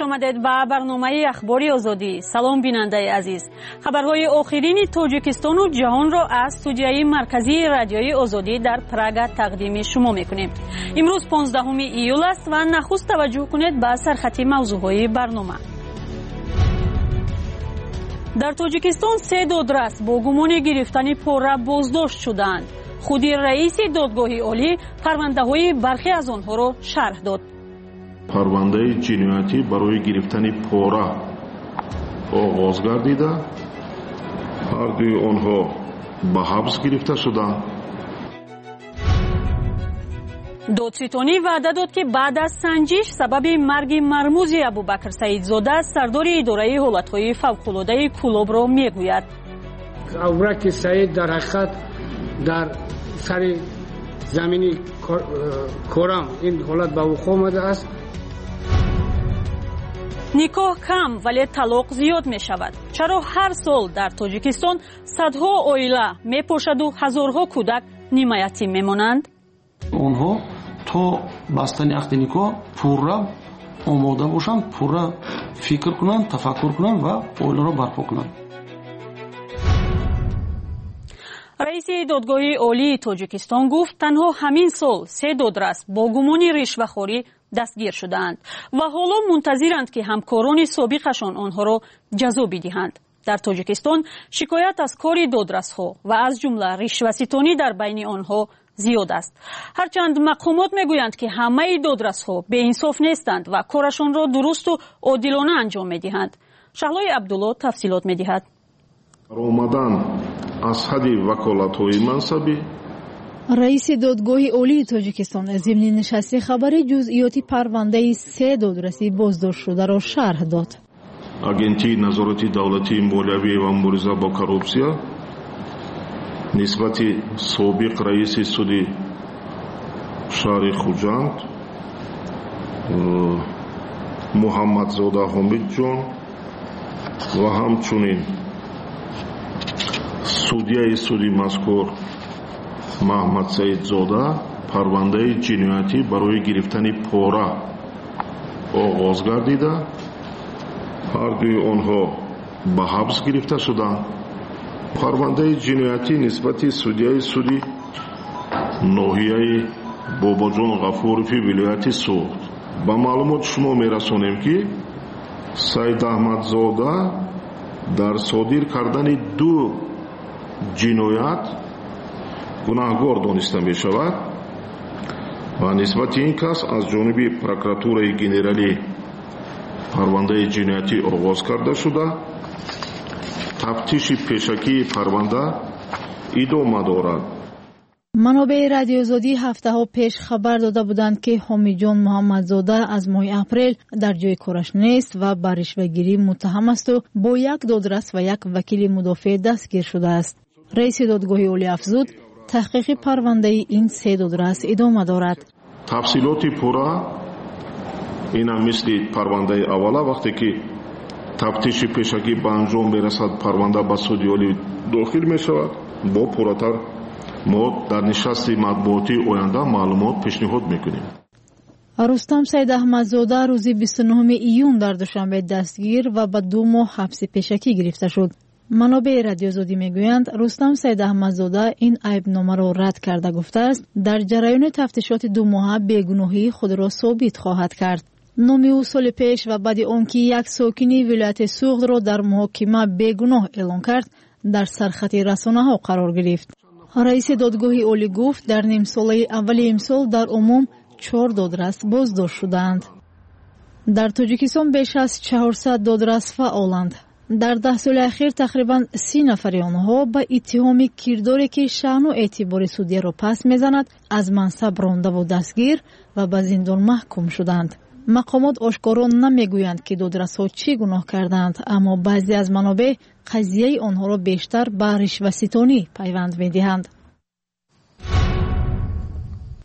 آمدید به برنامه اخباری آزادی. سلام بیننده عزیز. خبرهای آخرین تاجیکستان و جهان را از استودیوی مرکزی رادیوی آزادی در پراگ تقدیم شما میکنیم. امروز 15 ایول است و نخست توجه کنید به سرخط موضوعهای برنامه. در تاجیکستان 3 دادرس با گمان گرفتن پاره بازداشت شدند. خود رئیس دادگاه عالی پرونده‌های برخی از آنها را شرح داد. پرونده جنایتی برای گرفتن پاره آغاز گردیده، هر دوی آنها به حبس گرفته شدند. دادستانی وعده داد که بعد از سنجش سبب مرگ مرموز ابوبکر سعیدزاده سردار اداره حالت‌های فوق‌العاده کلاب را میگوید. ابوبکر سعید در حقیقت در سر زمینی کرم این حالت به وقوع آمده است. نکاح کم ولی طلاق زیاد می شود. چرا هر سال در تاجیکستان صدها عائله می پاشد و هزارها کودک نیم یتیم می مانند؟ آنها تا بستن عقد نکاح پورا آماده باشند، پورا فکر کنند، تفکر کنند و عائله را برپا کنند. رئیس دادگاه عالی تاجیکستان گفت تنها همین سال 3 دادرس با گمان رشوه‌خوری دستگیر شدند و حالا منتظرند که همکاران سابقشان آنها را جزا بدهند. در تاجیکستان شکایت از کار دادرس‌ها و از جمله رشوه‌ستانی در بین آنها زیاد است. هرچند مقامات میگویند که همه دادرس‌ها بی‌انصاف نیستند و کارشان را درست و عادلانه انجام می‌دهند. شهلای عبدالله تفصیلات می‌دهد. آمدن از حد وکالت‌های منصبی رئیس دادگاه عالی تاجیکستان از ضمن نشست خبر جزئیات پرونده 3 دادرسی بازداشت شده را شرح داد. агентии назорати давлатии молиявӣ ва мубориза бо коррупсия нисбати собиқ раиси суди шаҳри хуҷанд муҳаммадзода ҳомидҷон ва ҳамчунин судяи суди мазкур маҳмад саидзода парвандаи ҷиноятӣ барои гирифтани пора оғоз гардида, ҳар дуи онҳо ба ҳабс гирифта шуданд. парвандаи ҷиноятӣ нисбати судяи суди ноҳияи бобоҷон ғафурови вилояти суғд. ба маълумоти шумо мерасонем ки саид аҳмадзода дар содир кардани 2 ҷиноят гунаҳгор дониста мешавад ва нисбати ин кас аз ҷониби прокуратураи генералӣ парвандаи ҷиноятӣ оғоз карда шуда, тафтиши пешакии парванда идома дорад. منابع رادیو آزادی هفته‌ها پیش خبر داده بودند که حامیجان محمدزاده از ماه اپریل در جای کارش نیست و به رشوه‌گیری متهم است و با 1 دادرس و 1 وکیل مدافع دستگیر شده است. رئیس دادگاه عالی افزود تحقیق پرونده این 3 دادرس ادامه دارد. تفصیلات پورا این هم مثل پرونده اوله وقتی که تفتیش پیشگی به انجام برسد پرونده به سود عالی داخل می شود. با پوراتر ما در نشست مطبوعاتی آینده معلومات پیشنهاد میکنیم. رستم سید احمدزاده روز 29 ایون در دوشنبه دستگیر و به 2 ماه حبس پیشگی گرفته شد. منابع رادیو آزادی میگویند رستم سید احمدزاده این عیبنامه را رد کرده گفته است در جریان تفتیشات 2 ماهه بیگناهی خود را ثابت خواهد کرد. نام او سال پیش و بعد آنکه 1 ساکن ولایت سوغد را در محاکمه بیگناه اعلام کرد در سرخط رسانه‌ها قرار گرفت. رئیس دادگاه عالی گفت در نیم ساله اول امسال در عموم 4 دادرس بازداشت شدند. در تاجیکستان بیش از 400 دادرس فعالند. در 10 سال اخیر تقریبا 30 نفر آنها به اتهام کرداری که شأن و اعتبار سودی را پس میزند از منصب رانده و دستگیر و به زندان محکوم شدند. مقامات آشکارا نمیگویند که دادرس‌ها چی گناه کردند، اما بعضی از منابع قضیه آنها را بیشتر به رشوه‌ستانی پیوند می‌دهند.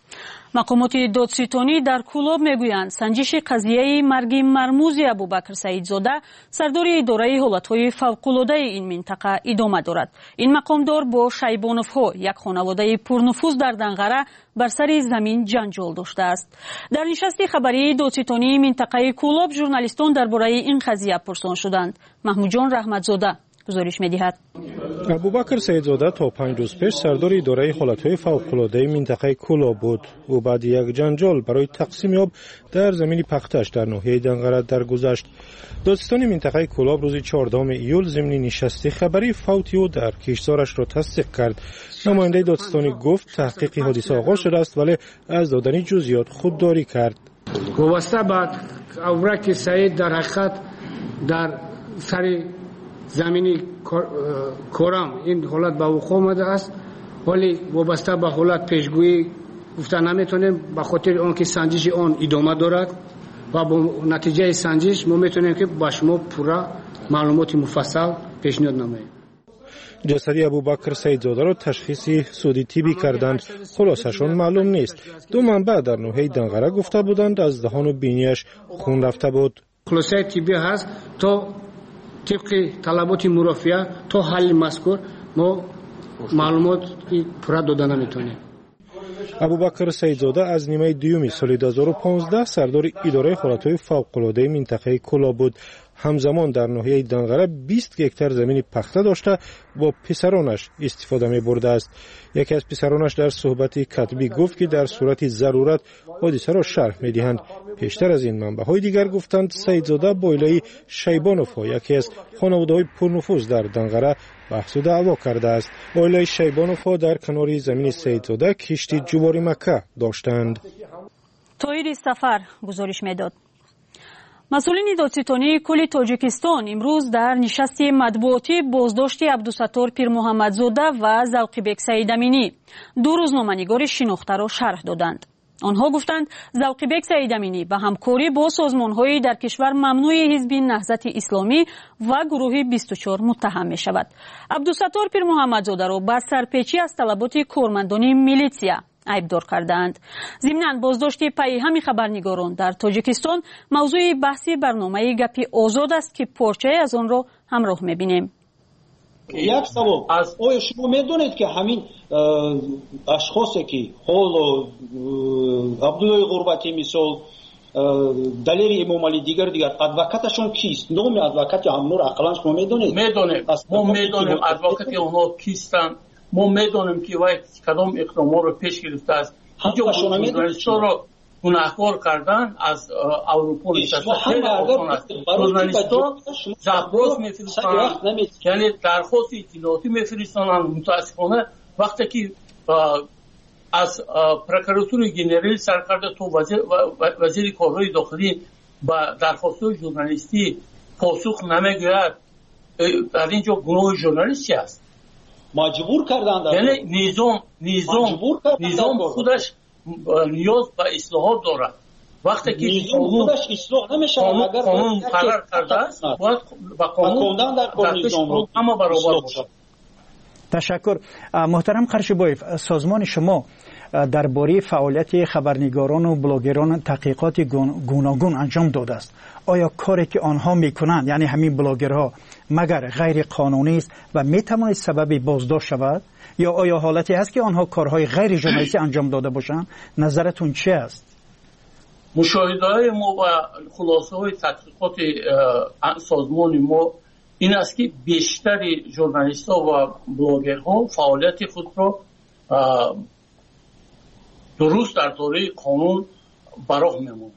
مقامات دادستانی در کولاب میگویند سنجش قضیه مرگ مرموز ابوبکر سعیدزاده سردار اداره حالتهای فوق‌العاده این منطقه ادامه دارد. این مقامدار با شیبانوف‌ها یک خانواده پرنفوذ در دنقره بر سر زمین جنجال داشته است. در نشست خبری دادستانی منطقه کولاب ژورنالیستان درباره این قضیه پرسان شدند. محمود جان رحمتزاده گزارش می‌دهد. ابوبکر سعیدزاده تا 5 روز پیش سردار اداره حالتهای فوق‌العاده منطقه کولاب بود. او بعد یک جنجال برای تقسیم آب در زمین پختش در ناحیه دنقره درگذشت. دادستان منطقه کولاب روز 14 ایول ضمن نشست خبری فوت او در کشتزارش را تصدیق کرد. نماینده دادستانی گفت تحقیق حادثه آغاز شده است ولی از دادن جزئیات خودداری کرد. وابسته بعد ابوبکر سعید در حقیقت در سر زمینی کورم این حالت به وقوع آمده است، ولی وابسته به حالت پیشگویی گفتن نمیتونیم، به خاطر آنکه سنجش آن ادامه دارد و با نتیجه سنجش ما میتونیم که با شما پورا معلومات مفصل پیشنهاد نماییم. جسد ابوبکر سعیدزاده را تشخیص سودی طبی کردند. خلاصشان معلوم نیست. دو منبع در ناحیه دنقره گفته بودند از دهان و بینیش خون رفته بود. خلاصه طبی هست تا طبق طلبات مرافعه تا حل مذکور ما معلومات پورا دادن نمیتونیم. ابوبکر سعیدزاده از نیمه دیوم سال 2015 سردار اداره حالتهای فوق‌العاده منطقه کولاب بود. همزمان در ناحیه دنقره 20 هکتار زمین پخته داشته با پسرانش استفاده می برده است. یکی از پسرانش در صحبت کتبی گفت که در صورت ضرورت حادثه را شرح می دهند. پیشتر از این منبع‌های دیگر گفتند سعیدزاده با علیه شیبانوف‌ها یکی از خانواده‌های پرنفوذ در دنقره بحث و دعوا کرده است. علیه شیبانوف‌ها در کنار زمین سعیدزاده کشتی جواری مکه داشتند. طاهر سفر گزارش میداد. مسئولین دادستانی کل تاجیکستان امروز در نشست مطبوعاتی بازداشت عبدالستار پیرمحمدزاده و ذوقیبک سعیدامینی دو روزنامه‌نگار شناخته را شرح دادند. آنها گفتند ذوقیبک سعیدامینی به همکاری با سازمان‌های در کشور ممنوع حزب نهضت اسلامی و گروه 24 متهم می‌شود. عبدالستار پیرمحمدزاده را با سرپیچی از طلبات کارمندان میلیسیا عیبدار کردند. ضمناً بازداشت پیهم خبرنگاران در تاجیکستان موضوع بحثی برنامه گپی آزاد است که پارچه از آن را همراه می‌بینیم. یک سوال از آیا شما میدونید که همین اشخاصی که حال عبدالله غربتی مثال دلیری امام علی دیگر ادوکاتشون کیست؟ نام ادوکات همون رو اقلا شما میدونید؟ میدونیم. ما میدونیم ادوکات اونها کیستن. ما میدونیم که وای کدام اقدامات رو پیش گرفته است. اینجا ژورنالیست‌ها رو گناهکار کردن از اروپا نشسته. ژورنالیست‌ها زبراز میفرستند، یعنی درخواست اطلاعاتی میفرستند. متاسفانه وقتی که از پروکراتور جنرال سرکرده تو وزیر کارهای داخلی با درخواست‌های ژورنالیستی پاسخ نمیگوید، در اینجا گناه ژورنالیست چی است؟ مجبور کردند. یعنی نظام خودش نیاز به اصلاحات دارد. وقتی که خودش اصلاح نمیشه اگر قانون قرار کرده است باید با قانون در نظام اما برابر باشد. تشکر. محترم قرشبایف، سازمان شما درباره فعالیت خبرنگاران و بلاگران تحقیقات گوناگون انجام داده است. آیا کاری که آنها میکنند یعنی همین بلاگرها مگر غیر قانونی است و میتواند سبب بازداشت شود، یا آیا حالتی هست که آنها کارهای غیر ژورنالیستی انجام داده باشند؟ نظرتون چه است؟ مشاهده‌های ما و خلاصه‌های تحقیقات سازمان ما این است که بیشتر ژورنالیست‌ها و بلاگرها فعالیت خود را درست در دوره قانون براه می‌مانند.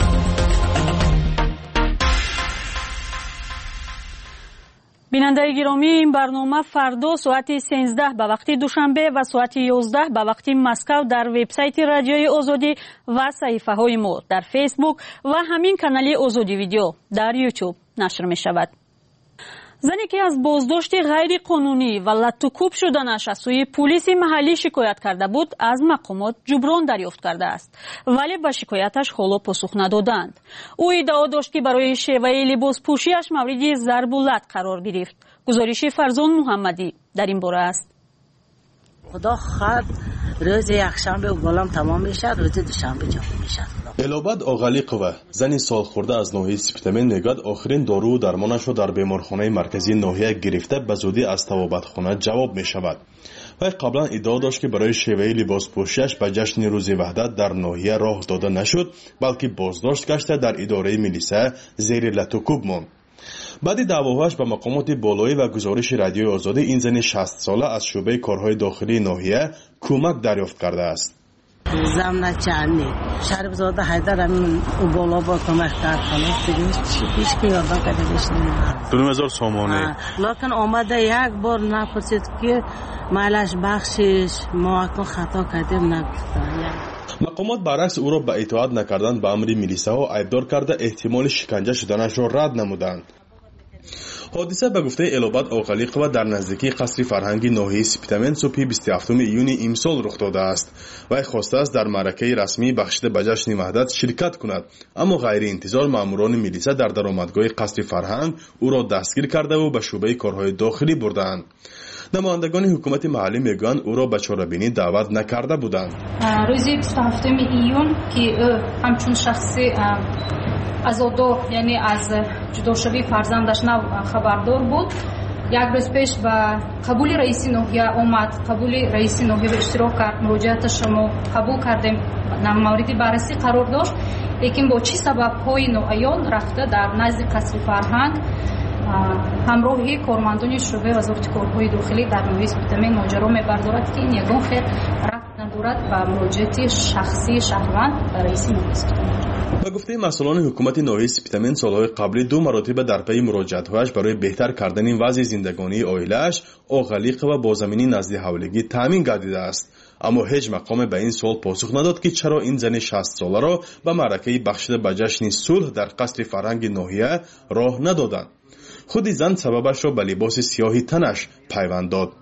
بیننده گرامی، این برنامه فردا ساعت 13 به وقت دوشنبه و ساعت 11 به وقت مسکو در وبسایت رادیوی آزادی و صفحه های ما در فیسبوک و همین کانال آزادی ویدیو در یوتیوب نشر می شود. زنی که از بازداشت غیر قانونی و لطوکوب شدنش از سوی پلیس محلی شکایت کرده بود از مقامات جبران دریافت کرده است، ولی به شکایتش حالا پاسخ ندادند. او ادعا داشت که برای شیوه لباس پوشیش مورد ضرب و لط قرار گرفت. گزارش فرزان محمدی در این باره است. خدا خط روز یکشنبه بالام تمام میشد، روز دوشنبه جمع میشد. الاباد آقلیقова زنی سالخورده از ناحیه سپتامین میگوید آخرین دارو و درمانش را در بیمارخانه مرکزی ناحیه گرفته به زودی از طبابتخانه جواب می شود. وی قبلا ادعا داشت که برای شیوه لباس پوشیدش به جشن روز وحدت در ناحیه راه داده نشد، بلکه بازداشت گشته در اداره میلیسه زیر لتوکوب ماند. بعد دعواهاش به مقامات بالایی و گزارش رادیوی آزادی این زن 60 ساله از شعبه کارهای داخلی ناحیه کمک دریافت کرده است. زمنا چانی شرب زاده حیدر همین بالا با کمک کرد خلاص پیش که یادم کرده 2000 سامانه لکن آمده یک بار نپرسید که مالش بخشش ما اکنون خطا کردیم نگفتن. مقامات برعکس او را به اطاعت نکردن به امر میلیسه ها عیبدار کرده احتمال شکنجه شدنش را رد نمودند. حادثه به گفته الاباد آقلیقova در نزدیکی قصر فرهنگی ناحیه سپتامین صبح 27 ایون امسال رخ داده است. وی خواسته است در معرکه رسمی بخشیده به جشن وحدت شرکت کند، اما غیر انتظار ماموران میلیسه در درآمدگاه قصر فرهنگ او را دستگیر کرده و به شعبه کارهای داخلی بردند. نمایندگان حکومت محلی میگویند او را به چاره‌بینی دعوت نکرده بودند. روز 27 ایون که همچون شخصی азодор яъне аз ҷудошавии фарзандаш нав хабардор буд. як рӯз пеш ба қабули раиси ноҳия омад, қабули раиси ноҳия ба иштирок кард, муроҷиаташро мо қабул кардем, мавриди баррасӣ қарор дошт, лекин бо чӣ сабабҳои ноаён рафта дар назди қасри фарҳанг ҳамроҳи кормандони шӯъбаи вазорати корҳои дохилӣ дар ноҳияи сепитамин моҷаро мебардорад ки ин ягон хел рабт надорад ба муроҷиати шахсии шаҳрванд ба раиси ноҳия. به گفته مسئولان حکومت ناحیه سپتامین سالهای قبلی 2 مرتبه در پی مراجعت‌هایش برای بهتر کردن وضع زندگانی عائله‌اش آقلیقova با زمینی نزد حولگی تامین گردیده است، اما هیچ مقام به این سوال پاسخ نداد که چرا این زن 60 ساله را به معرکه بخشیده به جشن صلح در قصر فرهنگ ناحیه راه ندادند. خود زن سببش را به لباس سیاهی تنش پیوند داد.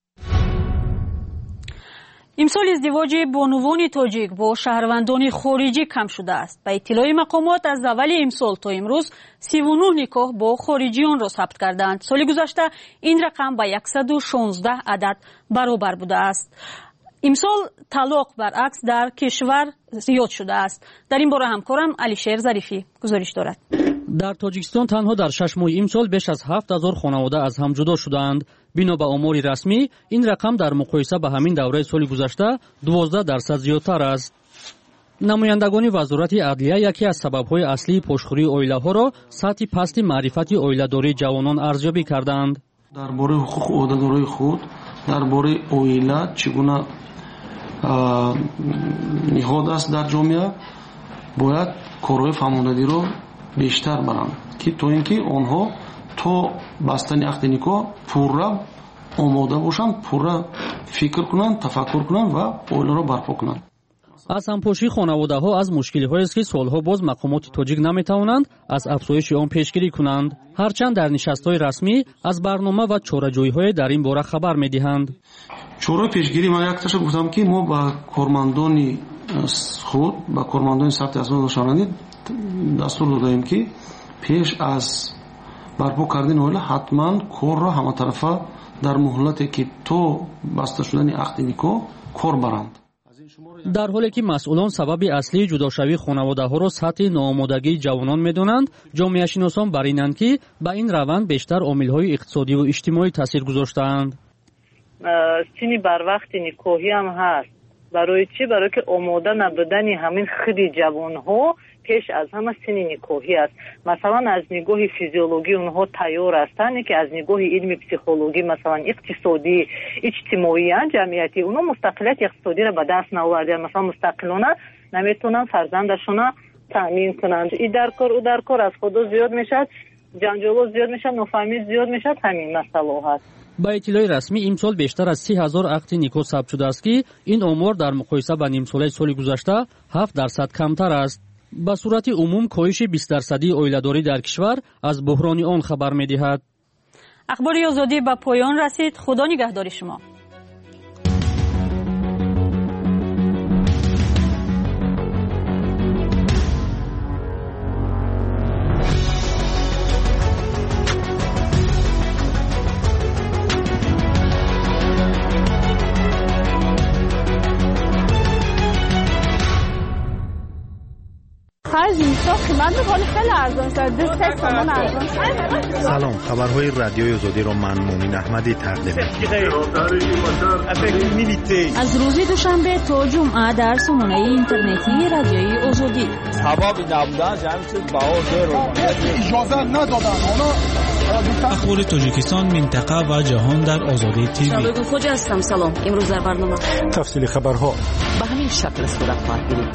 امسال ازدواج بانوان تاجیک با شهروندان خارجی کم شده است. به اطلاع مقامات از اول امسال تا امروز 39 نکاح با خارجیان را ثبت کردند. سال گذشته این رقم به 116 عدد برابر بوده است. امسال طلاق برعکس در کشور زیاد شده است. در این باره همکارم علیشیر ظریفی گزارش دارد. در تاجیکستان تنها در 6 ماه امسال بیش از 7000 خانواده از هم جدا شدند. بنا به آمار رسمی این رقم در مقایسه با همین دوره سال گذشته 12% زیادتر است. نمایندگان وزارت عدلیه یکی از سبب‌های اصلی پشتخوری عائله‌ها را سطح پست معرفت عائله‌داری جوانان ارزیابی کردند. درباره حقوق عهده‌دارای خود، درباره عائله چگونه نهاد است در جامعه، باید کارهای فرماندهی را بیشتر برند که تا اینکه آنها تا بستن عقد نکاح پورا آماده باشند، پورا فکر کنند، تفکر کنند و عائله را برپا کنند. از همپاشی خانواده‌ها از مشکل‌هایی است که سالها باز مقامات تاجیک نمی‌توانند از افزایش آن پیشگیری کنند، هرچند در نشست‌های رسمی از برنامه و چاره‌جویی‌های در این باره خبر می‌دهند. چاره پیشگیری ما یک تاشو گفتم که ما با کارمندان خود، با کارمندان ثبت اسناد داشتند دستور دادیم که پیش از برپا کردن عائله حتما کار را همه طرفه در مهلتی که تو بسته شدن عقد نکاح کار برند. در حالی که مسئولان سبب اصلی جداشوی خانواده‌ها را سطح ناآمادگی جوانان می‌دانند، جامعه شناسان بر اینند که به این روند بیشتر عامل‌های اقتصادی و اجتماعی تاثیر گذاشته‌اند. سنی بر وقت نکاحی هم هست. برای چی؟ برای که آماده نبودن همین خود جوان‌ها پیش از همه سن نکاحی است. مثلا از نگاه فیزیولوژی اونها تیار هستند که از نگاه علم پسیکولوژی مثلا اقتصادی اجتماعی جمعیتی اونها مستقلیت اقتصادی را به دست نآوردن، مثلا مستقلانه نمیتونن فرزندشون تامین کنند. این در کار او در کار از خود زیاد میشد، جنجال زیاد میشد، نفهمی زیاد میشد، همین مسئله هست. با اطلاع رسمی امسال بیشتر از 30,000 عقد نکاح ثبت شده است که این آمار در مقایسه با نیم ساله سال گذشته 7% کمتر است. به صورت عموم کاهش 20% عائله‌داری در کشور از بحران آن خبر می‌دهد. اخبار آزادی به پایان رسید. خدا نگهدار شما. ارزان شد. 2 تومان ارزان. سلام، خبرهای رادیوی آزادی را من مومن احمدی تقدیم می‌کنم. از روز دوشنبه تا جمعه در سامانه اینترنتی رادیوی آزادی. سبب نبودن جمع چیز باور اجازه ندادن. اخبار تاجیکستان، منطقه و جهان در آزادی تیوی. شبگون خوجا هستم. سلام. امروز در برنامه تفصیل خبرها به همین شکل صورت خواهد گرفت.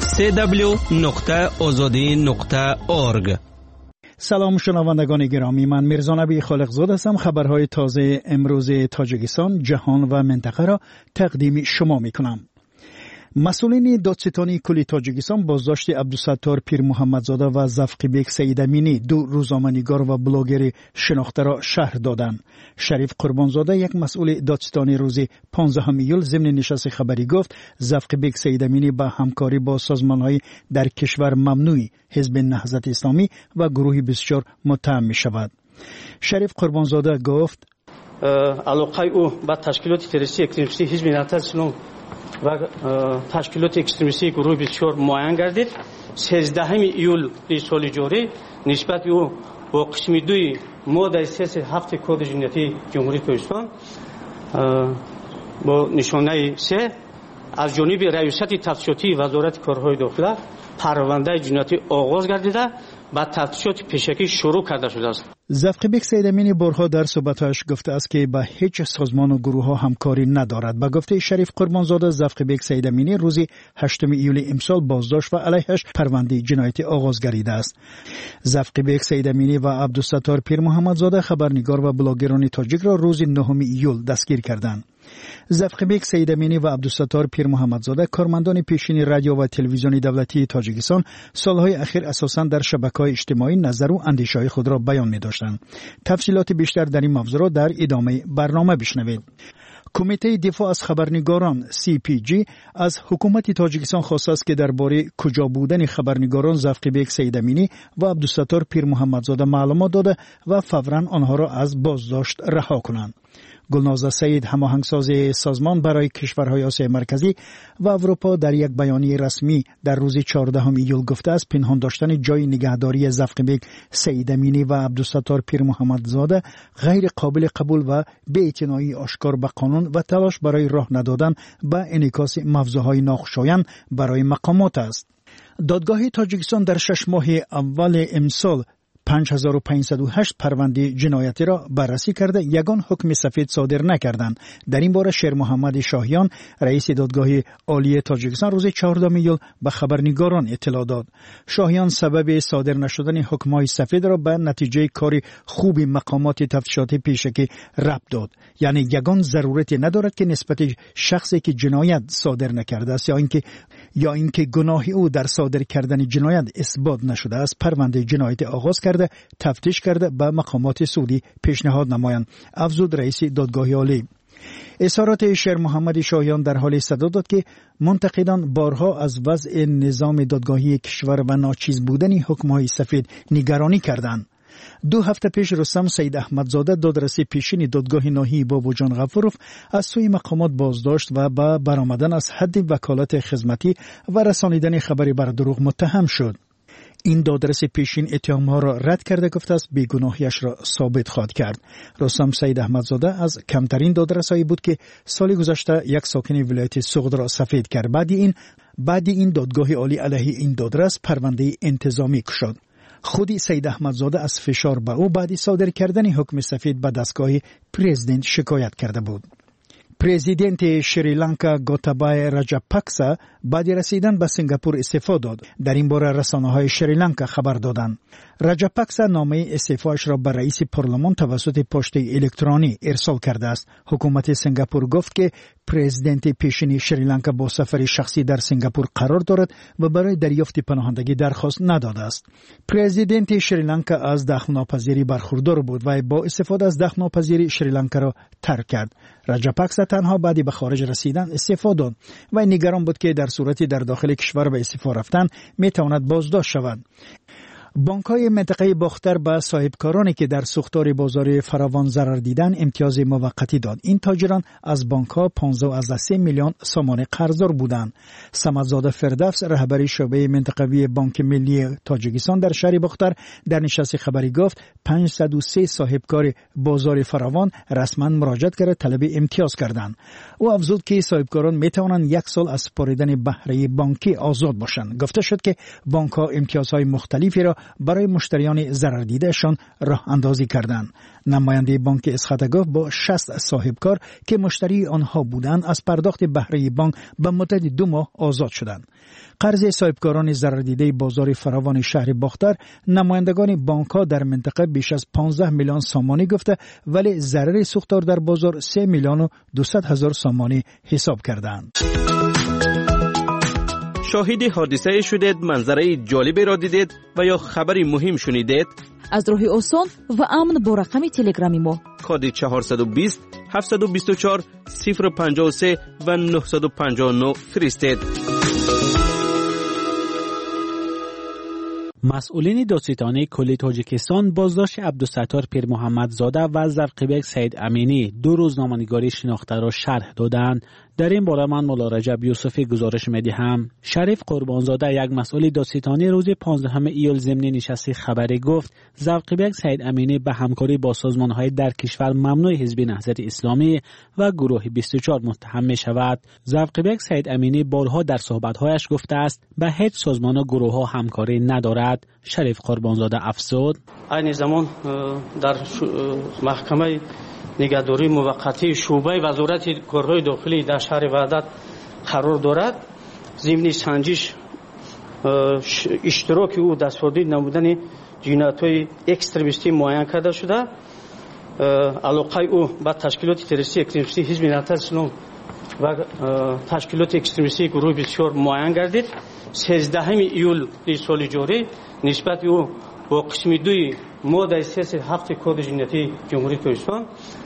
www.azadi.org. سلام شنوندگان گرامی، من میرزا نبی خالقزاد هستم. خبرهای تازه امروز تاجیکستان، جهان و منطقه را تقدیم شما میکنم. مسئولین دادستانی کل تاجیکستان بازداشت عبدالستار پیر محمدزاده و زفقیبک سیدامینی، 2 روزنامه‌نگار و بلاگر شناخته را شهر دادند. شریف قربانزاده، یک مسئول دادستانی، روز 15 ایول ضمن نشست خبری گفت زفقیبک سیدامینی با همکاری با سازمان‌های در کشور ممنوعی حزب نهضت اسلامی و گروه 24 متهم می‌شود. شریف قربانزاده گفت علاقه او با تشکیلات تروریستی اکستریمیستی حزب نهضت اسلامی و تشکیلات اکستریمیستی گروه 24 معین گردید. 13 ایول سال جاری نسبت او با قسم 2 ماده 37 کد جنایتی جمهوری پاکستان با نشانه 3 از جانب ریاست تفتیشاتی وزارت کارهای داخله پرونده جنایتی آغاز گردیده و تفتیشات پیشکی شروع کرده شده است. زفقیبک سیدامینی بارها در صحبتش گفته است که با هیچ سازمان و گروه ها همکاری ندارد. با گفته شریف قربانزاده، زفقیبک سیدامینی روز 8 ایول امسال بازداشت و علیهش پرونده جنایتی آغاز گردیده است. زفقیبک سیدامینی و عبدالستار پیر محمدزاده خبرنگار و بلاگران تاجیک را روز 9 ایول دستگیر کردند. زفقیبک سیدامینی و عبدالستار پیر محمدزاده کارمندان پیشین رادیو و تلویزیون دولتی تاجیکستان سالهای اخیر اساساً در شبکه‌های اجتماعی نظر و اندیشه‌های خود را بیان می‌داشتند. تفصیلات بیشتر در این موضوع را در ادامه برنامه بشنوید. کمیته دفاع از خبرنگاران CPG از حکومت تاجیکستان خواسته است که درباره کجا بودن خبرنگاران زفقیبک سیدامینی و عبدالستار پیر محمدزاده معلومات داده و فوراً آنها را از بازداشت رها کنند. گلناز سعید، هماهنگساز سازمان برای کشورهای آسیای مرکزی و اروپا، در یک بیانیه رسمی در روز 14 ایول گفته است پنهان داشتن جای نگهداری زفقیبک سیدامینی و عبدالستار پیر محمدزاده غیر قابل قبول و بی‌اعتنایی آشکار به قانون و تلاش برای راه ندادن به انعکاس موضوعهای ناخوشایند برای مقامات است. دادگاه تاجیکستان در 6 ماه اول امسال 5508 پرونده جنایتی را بررسی کرده یگان حکم سفید صادر نکردند. در این باره شیر محمد شاهیان، رئیس دادگاه عالی تاجیکستان، روز 14 ایول به خبرنگاران اطلاع داد. شاهیان سبب صادر نشدن حکم‌های سفید را به نتیجه کار خوب مقامات تفتیشاتی پیشکی ربط داد. یعنی یگان ضرورتی ندارد که نسبت شخصی که جنایت صادر نکرده است یا اینکه گناه او در صادر کردن جنایت اثبات نشده است پرونده جنایتی آغاز کرده تفتیش کرده به مقامات سعودی پیشنهاد نمایند، افزود رئیس دادگاه عالی. اظهارات شیر محمد شاهیان در حال صدا داد که منتقدان بارها از وضع نظام دادگاهی کشور و ناچیز بودن حکم‌های سفید نگرانی کردند. 2 هفته پیش رستم سید احمدزاده، دادرسی پیشین دادگاه ناحیه بابوجان غفوروف، از سوی مقامات بازداشت و با برآمدن از حد وکالت خدمتی و رسانیدن خبری بر دروغ متهم شد. این دادرس پیشین اتهام‌ها را رد کرده گفته است بیگناهیش را ثابت خواهد کرد. رستم سید احمدزاده از کمترین دادرسایی بود که سال گذشته یک ساکن ولایت سوغد را سفید کرد. بعد این دادگاه عالی علیه این دادرس پرونده انتظامی کشید. خودی سید احمدزاده از فشار به او بعد صادر کردن حکم سفید به دستگاه پرزیدنت شکایت کرده بود. پرزیدنت شریلانکا گوتابای راجاپاکسا بعد رسیدن به سنگاپور استعفا داد. در این باره رسانه‌های شریلانکا خبر دادند. راجاپاکسا نامه استعفاش را به رئیس پارلمان توسط پست الکترونی ارسال کرده است. حکومت سنگاپور گفت که پرزیدنت پیشین شریلانکا با سفر شخصی در سنگاپور قرار دارد و برای دریافت پناهندگی درخواست نداده است. پرزیدنت شریلانکا از دخل‌ناپذیری برخوردار بود و با استفاده از دخل‌ناپذیری شریلانکا را ترک کرد. راجاپاکسا تنها بعدی به خارج رسیدن استعفا داد و نگران بود که در صورتی در داخل کشور به استعفا رفتن میتواند بازداشت شود. بانک‌های منطقه باختر به صاحبکارانی که در سوختار بازار فراوان ضرر دیدن امتیاز موقتی داد. این تاجران از بانک‌ها 15.3 میلیون سامانه قرضدار بودند. صمدزاده فردوس رهبر شعبه منطقوی بانک ملی تاجیکستان در شهر باختر در نشست خبری گفت 503 صاحبکار بازار فراوان رسما مراجعت کرده طلب امتیاز کردند. او افزود که صاحبکاران میتوانند 1 سال از سپاریدن بهره بانکی آزاد باشند. گفته شد که بانک‌ها امتیازهای مختلفی را برای مشتریان ضرر دیدهشان راه اندازی کردند. نماینده بانک اسخاتگاف با 60 صاحبکار که مشتری آنها بودند از پرداخت بهره بانک به مدت 2 ماه آزاد شدند. قرض صاحبکاران ضرر دیده بازار فراوان شهر باختر نمایندگان بانک‌ها در منطقه بیش از 15 میلیون سامانی گفته ولی ضرر سوختار در بازار 3 میلیون و 200 هزار سامانی حساب کردند. شاهد حادثه شدید، منظره جالبی را دیدید و یا خبری مهم شنیدید؟ از راه آسان و امن با رقم تلگرامی ما کد 420 724 053 و 959 فرستید. مسئولین دادستانی کل تاجیکستان بازداشت عبدالستار پیر محمد زاده و زرقیبک سید امینی 2 روزنامه‌نگاری شناخته را شرح دادند. در این باره من مولا رجب یوسفی گزارش می‌دهم. شریف قربانزاده یک مسئول دادستانی روز 15 ایول ضمن نشست خبری گفت زرقیبک سید امینی به همکاری با سازمان‌های در کشور ممنوع حزب نهضت اسلامی و گروه 24 متهم می‌شود. زرقیبک سید امینی بارها در صحبت‌هایش گفته است به هیچ سازمان و گروه‌ها همکاری ندارد. شریف قربانزاده افزود این زمان در محکمه نگهداری موقتی شعبه وزارت کارهای داخلی در شهر وحدت قرار دارد. ضمن سنجش اشتراک او در صادر نمودن جنایت‌های اکستریمیستی معین کرده شده. علاقه او به تشکیلات تروریستی اکستریمیستی حزب نهضت اسلام و تشکیلات اکستریمیستی گروه 24 معین گردید. 13 ایول سال جاری نسبت او با قسم 2 ماده 3 هفت کد جنایتی جمهوری تاجیکستان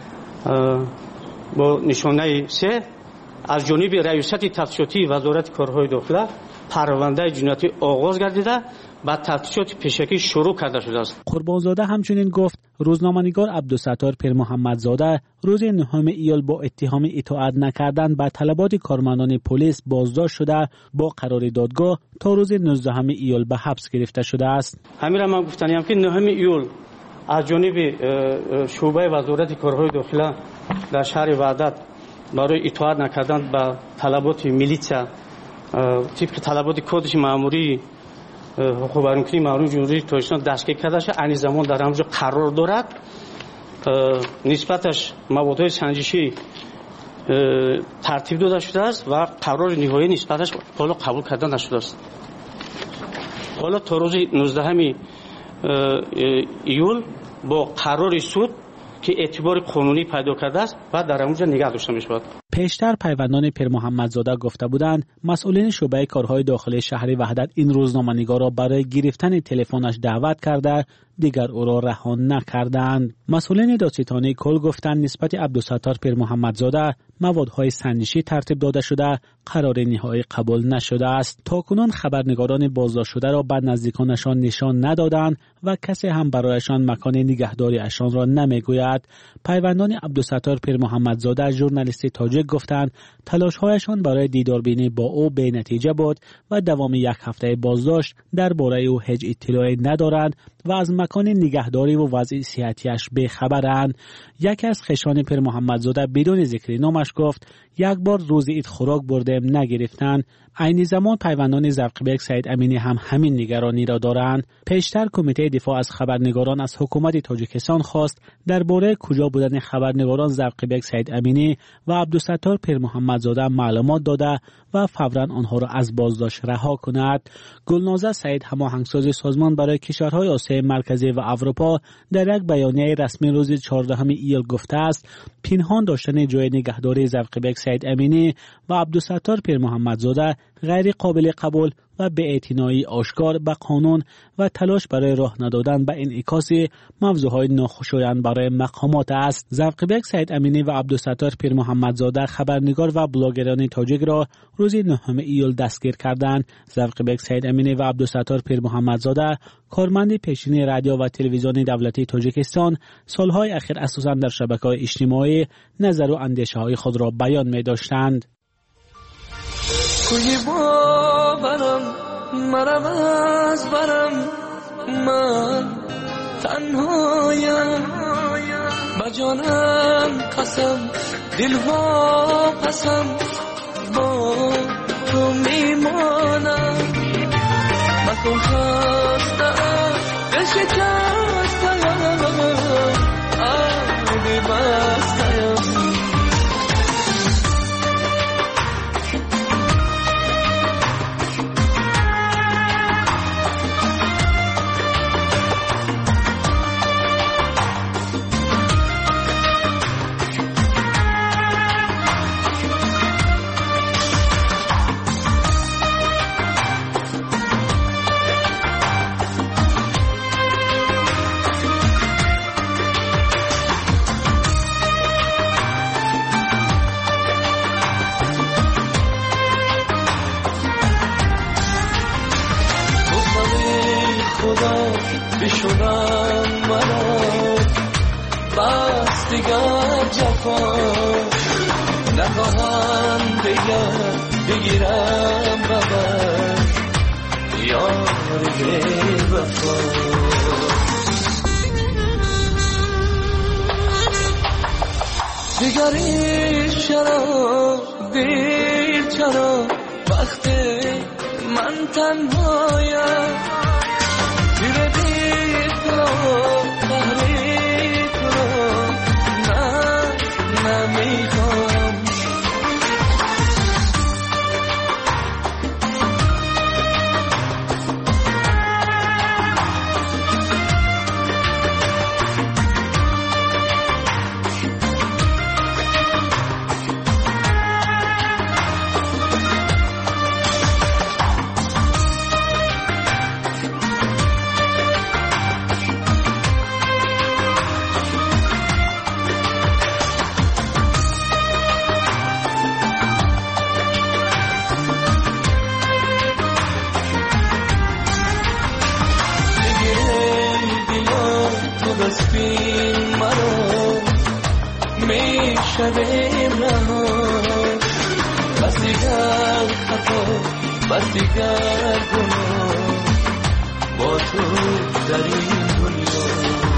با نشانه 3 از جانب رئیست تفتیشاتی وزارت کارهای داخلی پرونده جنایتی آغاز گردیده و تفتیشات پیشکی شروع کرده شده است. قربانزاده همچنین گفت روزنامه‌نگار عبدالستار پیر محمد زاده روز 9 ایول با اتهام اطاعت نکردن به طلبات کارمندان پلیس بازداشت شده با قرار دادگاه تا روز 19 ایول به حبس گرفته شده است. همین را من گفتنیم که 9 ایول از جانب شعبه وزارت کارهای داخلی در شهر وحدت برای اطاعت نکردن به طلبات میلیشیا طبق طلبات کدش مأموری حقوق برانگیخته مردم جمهوری تاجیکستان دستگیر کرده شده. این زمان در همونجا قرار دارد. نسبتش موادهای سنجشی ترتیب داده شده است و قرار نهایی نسبتش حالا قبول کردن نشده است. حالا تا روز 19 ایول با قرار سود که اعتبار قانونی پیدا کرده است و در همونجا نگه داشته میشود. پیشتر پیوندان پیر محمد زاده گفته بودند مسئولین شعبه کارهای داخلی شهر وحدت این روزنامه‌نگار را برای گرفتن تلفنش دعوت کرده دیگر او را رها نکردند. مسئولین دادستانی کل گفتند نسبت عبدالستار پیر محمد زاده موادهای سنجشی ترتیب داده شده قرار نهایی قبول نشده است. تاکنون خبرنگاران بازداشت شده را به نزدیکانشان نشان ندادند و کسی هم برایشان مکان نگهداری اشان را نمیگوید. پیوندان عبدالستار پیر محمد زاده ژورنالیست تاجیک گفتند تلاش‌هایشان برای دیداربینی با او بی نتیجه بود و دوام 1 هفته بازداشت درباره او هیچ اطلاعی ندارند و از مکان نگهداری و وضع صحتیش بی‌خبرند. یکی از خویشان پیر محمد زاده بدون ذکر نامش گفت یک بار روز عید خوراک بردیم نگرفتند. عین زمان پیوندان زرقیبک سید امینی هم همین نگرانی را دارند. پیشتر کمیته دفاع از خبرنگاران از حکومت تاجیکستان خواست درباره کجا بودن خبرنگاران زرقیبک سید امینی و عبدالستار پیر محمد زاده معلومات داده و فوراً آنها را از بازداشت رها کند. گلنازه سعید هماهنگساز سازمان برای کشورهای آسیای مرکزی و اروپا در یک بیانیه رسمی روز 14 ایول گفته است پنهان داشتن جای نگهداری زرقیبک سید امینی و عبدالستار پیر محمد زاده غیر قابل قبول و بی‌اعتنایی آشکار به قانون و تلاش برای راه ندادن به انعکاس موضوعهای ناخوشایند برای مقامات است. ذوق‌بک سید امینی و عبدالستار پیر محمدزاده خبرنگار و بلاگران تاجیک را روز 9 ایول دستگیر کردند. ذوق‌بک سید امینی و عبدالستار پیر محمدزاده کارمند پیشین رادیو و تلویزیون دولتی تاجیکستان سالهای اخیر اساساً در شبکه‌های اجتماعی نظر و اندیشه‌های خود را بیان می‌داشتند. کوی باورم مرم از برم من تنهایم با جانم قسم دلها پسم با تو میمانم مکن خستم دل شکستم آبی بستم بشونم منو بس دیگر جفا نخواهم بگیرم ببر یار وفا دیگری چرا دیر چرا وقتی من تنهایم شبیم نهار بس دیگر خطا بس دیگر گناه با تو در این دنیا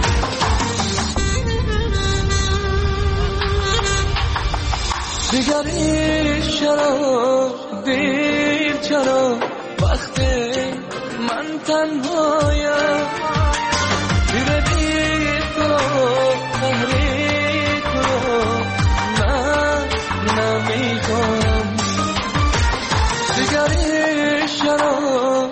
دیگری چرا دیر چرا وقتی من تنهایم دیر دیر تو تحریک تو نمیخوام دیگری چرا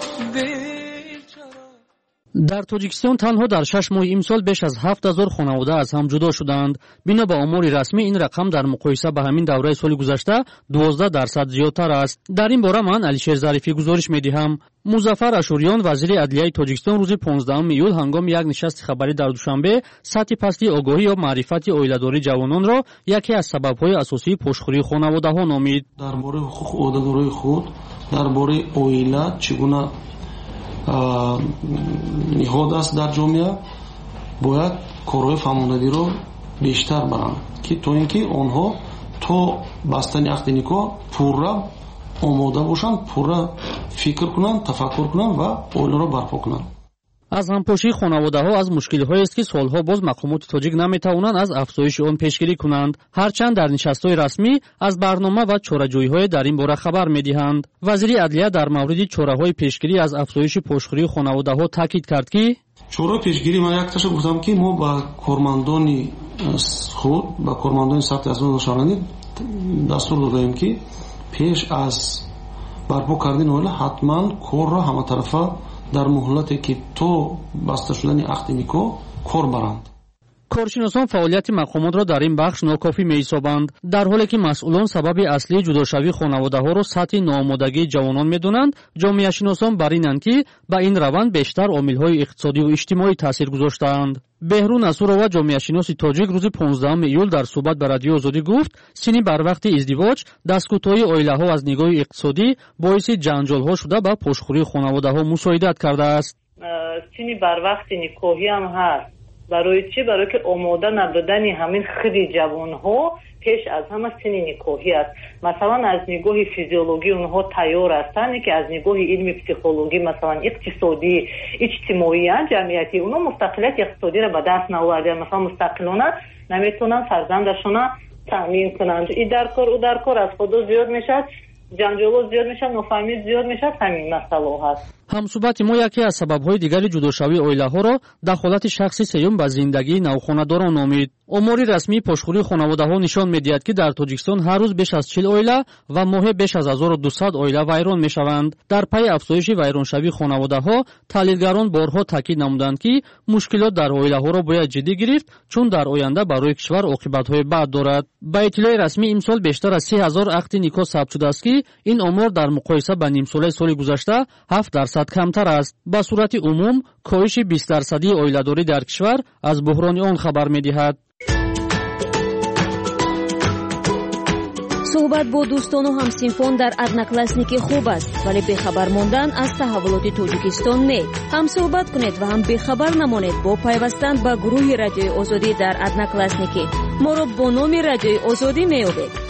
در تاجیکستان تنها در 6 ماه امسال بیش از 7000 خانواده از هم جدا شدند. بنا به آمار رسمی این رقم در مقایسه با همین دوره سال گذشته 12% زیادتر است. در این باره من علیشیر ظریفی گزارش می‌دهم. مظفر اشوریان وزیر عدلیه تاجیکستان روز 15 ایول هنگام یک نشست خبری در دوشنبه سطح پستی آگاهی یا معرفت اویلاداری جوانان را یکی از سبب‌های اساسی پشتخوری خانواده‌ها نامید. درباره حقوق اویلاداری خود درباره اویلاد چگونه نهاد است در جامعه باید کارهای فهماندهی بیشتر برند که تو اینکه آنها تا بستن عقد نکاح پورا آماده باشند پورا فکر کنند تفکر کنند و اویلا را برپا کنند. از همپاشی خانواده‌ها از مشکل‌هایی است که سالها باز مقامات تاجیک نمی‌توانند از افزایش آن پیشگیری کنند. هرچند در نشست‌های رسمی از برنامه و چاره‌جویی‌های در این باره خبر می‌دهند. وزیر عدلیه در مورد چاره‌های پیشگیری از افزایش پشتخوری خانواده‌ها تاکید کرد که چاره پیشگیری من یک تاشو گفتم که ما با کارمندان خود با کارمندان ثبت اسناد شهروندی دستور دادیم که پیش از برپا کردن اویلا حتما کار را همه طرفه در مهلتی که تو بسته شدن عقد نکاح کار برند. کارشناسان فعالیت مقامات را در این بخش ناکافی می‌حسابند، در حالی که مسئولان سبب اصلی جداشوی خانواده‌ها را سطح ناآمادگی جوانان می‌دانند. جامعه شناسان بر اینند که با این روند بیشتر عامل‌های اقتصادی و اجتماعی تاثیر گذاشته‌اند. بهرون اسورова جامعه‌شناسی تاجیک روز 15 ایول در صحبت با رادیو آزادی گفت سنی بر وقت ازدواج دستکوتایی اویله‌ها از نگاه اقتصادی باعث جنجال‌ها شده با پشتخوری خانواده‌ها مساعدت کرده است. سنی بر وقت نکاحی هم هست. برای چی؟ برای که آماده نبودن همین خیلی جوان‌ها پیش از همه سن نکاحی است. مثلا از نگاه فیزیولوژی اونها تیار هستند که از نگاه علم پسیخولوژی مثلا اقتصادی اجتماعی جمعیتی اونها مستقلیت اقتصادی را به دست نآورده، مثلا مستقلانه نمیتونن فرزندشون تامین کنند. این در کار او در کار از خود زیاد میشه، جنجال زیاد میشه، نفهمی زیاد میشه، همین مسئله هست. همصحبت ما یکی از سبب‌های دیگری جداشوی اویله‌ها را دخالت شخصی سیوم به زندگی نوخانه‌داران نامید. آماری رسمی پشتخوری خانواده‌ها نشان می‌دهد که در تاجیکستان هر روز بیش از 40 اویله و ماهی بیش از 1200 اویله ویران می‌شوند. در پی افزایش ویرانشوی خانواده‌ها، تحلیلگران بارها تاکید نمودند که مشکلات در اویله‌ها را باید جدی گرفت، چون در آینده برای کشور عاقبت‌های بد دارد. با اطلاع رسمی امسال بیشتر از 30,000 عقد نکاح ثبت شده است که این آمار در مقایسه با نیم ساله سال گذشته 7% کمتر است. با صورت عموم کاهش 20% اویله‌داری در کشور از بحران آن خبر می‌دهد. صحبت با دوستان و همسنفان در одноклассники خوب است، ولی بخبر ماندن از تحولات تاجیکستان نه. هم صحبت کنید و هم بخبر نمانید با پیوستن به گروه رادیوی آزادی در одноклассники. ما را با نام رادیوی آزادی می‌یابید.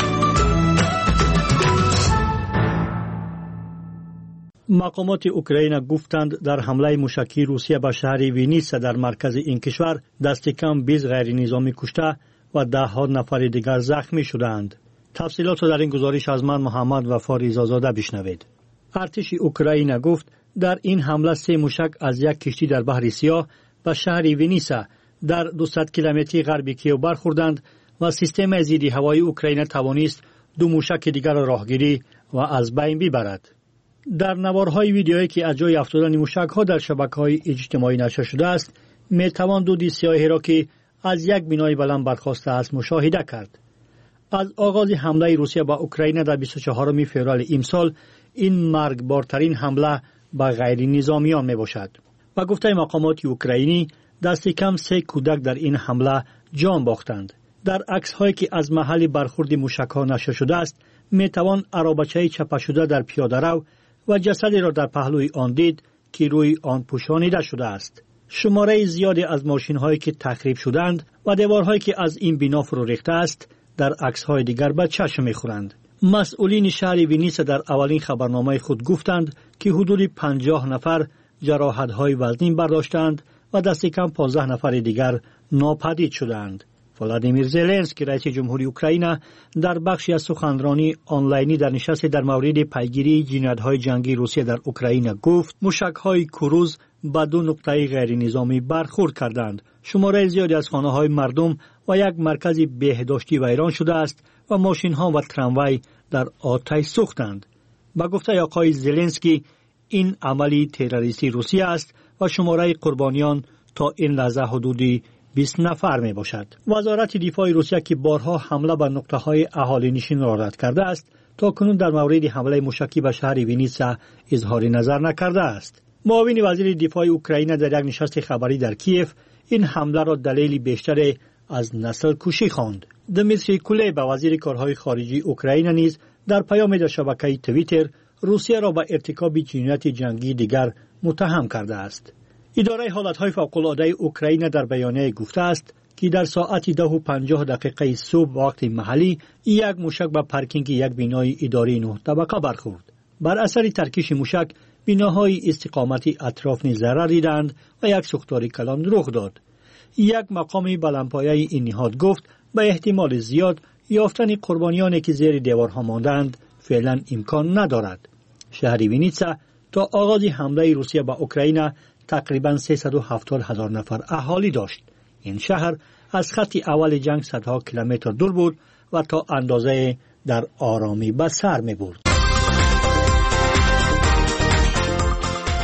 مقامات اوکراین گفتند در حمله موشکی روسیه به شهر وینیتسا در مرکز این کشور دست کم 20 غیر نظامی کشته و ده‌ها نفر دیگر زخمی شدند. تفصیلات را در این گزارش از من محمد وفا ریزازاده بشنوید. ارتش اوکراین گفت در این حمله 3 موشک از یک کشتی در بحر سیاه به شهر وینیتسا در 200 کیلومتری غرب کیو برخوردند و سیستم ضد هوایی اوکراین توانست 2 موشک دیگر را راهگیری و از بین ببرد. در نوارهای ویدیویی که از جای افتادن موشک‌ها در شبکه‌های اجتماعی نشر شده است، می‌توان دود سیاهی را که از یک بنای بلند برخاسته است مشاهده کرد. از آغاز حمله روسیه به اوکراین در 24 فوریه امسال این مرگبارترین حمله به غیر نظامیان میباشد. با گفته مقامات اوکراینی دست کم 3 کودک در این حمله جان باختند. در عکس‌هایی که از محل برخورد موشک‌ها نشر شده است، می‌توان عربچه چپه شده در پیاده‌رو و جسدی را در پهلوی آن دید که روی آن پوشانیده شده است. شماره زیادی از ماشین‌هایی که تخریب شدند و دیوارهایی که از این بنا فرو ریخته است در عکس‌های دیگر به چشم می‌خورند. مسئولین شهر وینیتسا در اولین خبرنامه خود گفتند که حدود 50 نفر جراحت‌های وزنی برداشتند و دست کم 15 نفر دیگر ناپدید شدند. ولادیمیر زلنسکی رئیس جمهوری اوکراین در بخشی از سخنرانی آنلاینی در نشست در مورد پیگیری جنایت‌های جنگی روسیه در اوکراین گفت موشک‌های کروز به 2 نقطه غیر نظامی برخورد کردند. شماره زیادی از خانه‌های مردم و یک مرکز بهداشتی ویران شده است و ماشین‌ها و تراموای در آتش سوختند. با گفته آقای زلنسکی این عملی تروریستی روسیه است و شماره قربانیان تا این لحظه حدودی 20 نفر می باشد. وزارت دفاع روسیه که بارها حمله بر نقطه‌های اهالی نشین را رد کرده است، تا کنون در مورد حمله موشکی به شهر وینیتسا اظهار نظر نکرده است. معاون وزیر دفاع اوکراین در یک نشست خبری در کیف این حمله را دلیل بیشتر از نسل کشی خواند. دمیتری کولبا وزیر کارهای خارجی اوکراین نیز در پیام در شبکه توییتر روسیه را به ارتکاب جنایت جنگی دیگر متهم کرده است. اداره حالتهای فوق‌العاده اوکراین در بیانیه گفته است که در ساعت 10:50 صبح وقت محلی یک موشک به پارکینگ یک بنای اداری 9 طبقه برخورد. بر اثر ترکیش موشک بناهای استقامتی اطراف نیز ضرر دیدند و یک سوختاری کلان رخ داد. یک مقام بلندپایه این نهاد گفت به احتمال زیاد یافتن قربانیانی که زیر دیوارها ماندند فعلا امکان ندارد. شهر وینیتسا تا آغاز حمله روسیه به اوکراین تقریباً 370,000 نفر اهالی داشت. این شهر از خط اول جنگ صدها کیلومتر دور بود و تا اندازه در آرامی به سر می برد.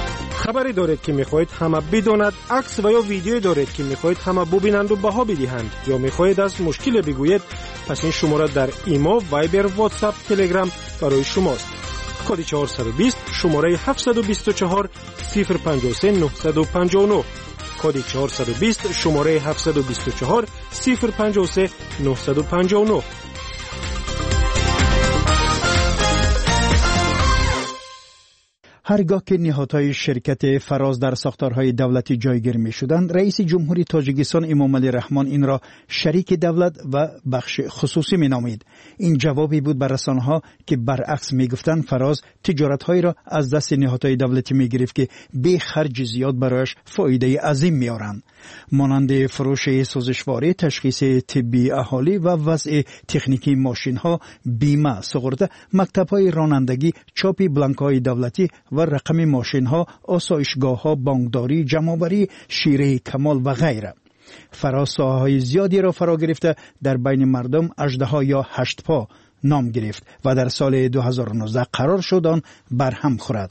خبری دارید که میخواهید همه بداند، عکس و یا ویدیویی دارید که میخواهید همه ببینند و بها بدهند، یا میخواهید از مشکل بگویید، پس این شماره در ایمو، وایبر، واتساپ، تلگرام برای شماست. کد 420 شماره 724 053 959. کد 420 شماره 724 053 959. هرگاه که نهادهای شرکت فراز در ساختارهای دولتی جایگیر می شدند، رئیس جمهوری تاجیکستان امامعلی رحمان این را شریک دولت و بخش خصوصی می نامید. این جوابی بود بر رسانه‌ها که برعکس می گفتند فراز تجارت‌هایی را از دست نهادهای دولتی می گرفت که بی خرج زیاد برایش فایده عظیم می آورند، مانند فروش سوزشواری، تشخیص طبی اهالی و وضع تکنیکی ماشین‌ها، بیمه، سپرده، مکتب‌های رانندگی، چاپ بلانک‌های دولتی و رقم ماشین‌ها، آسایشگاه‌ها، بانکداری، جمع‌آوری، شیره کمال و غیره. فراز ساحه‌های زیادی را فرا گرفته در بین مردم اژدها یا 8 پا نام گرفت و در سال 2019 قرار شد آن برهم خورد.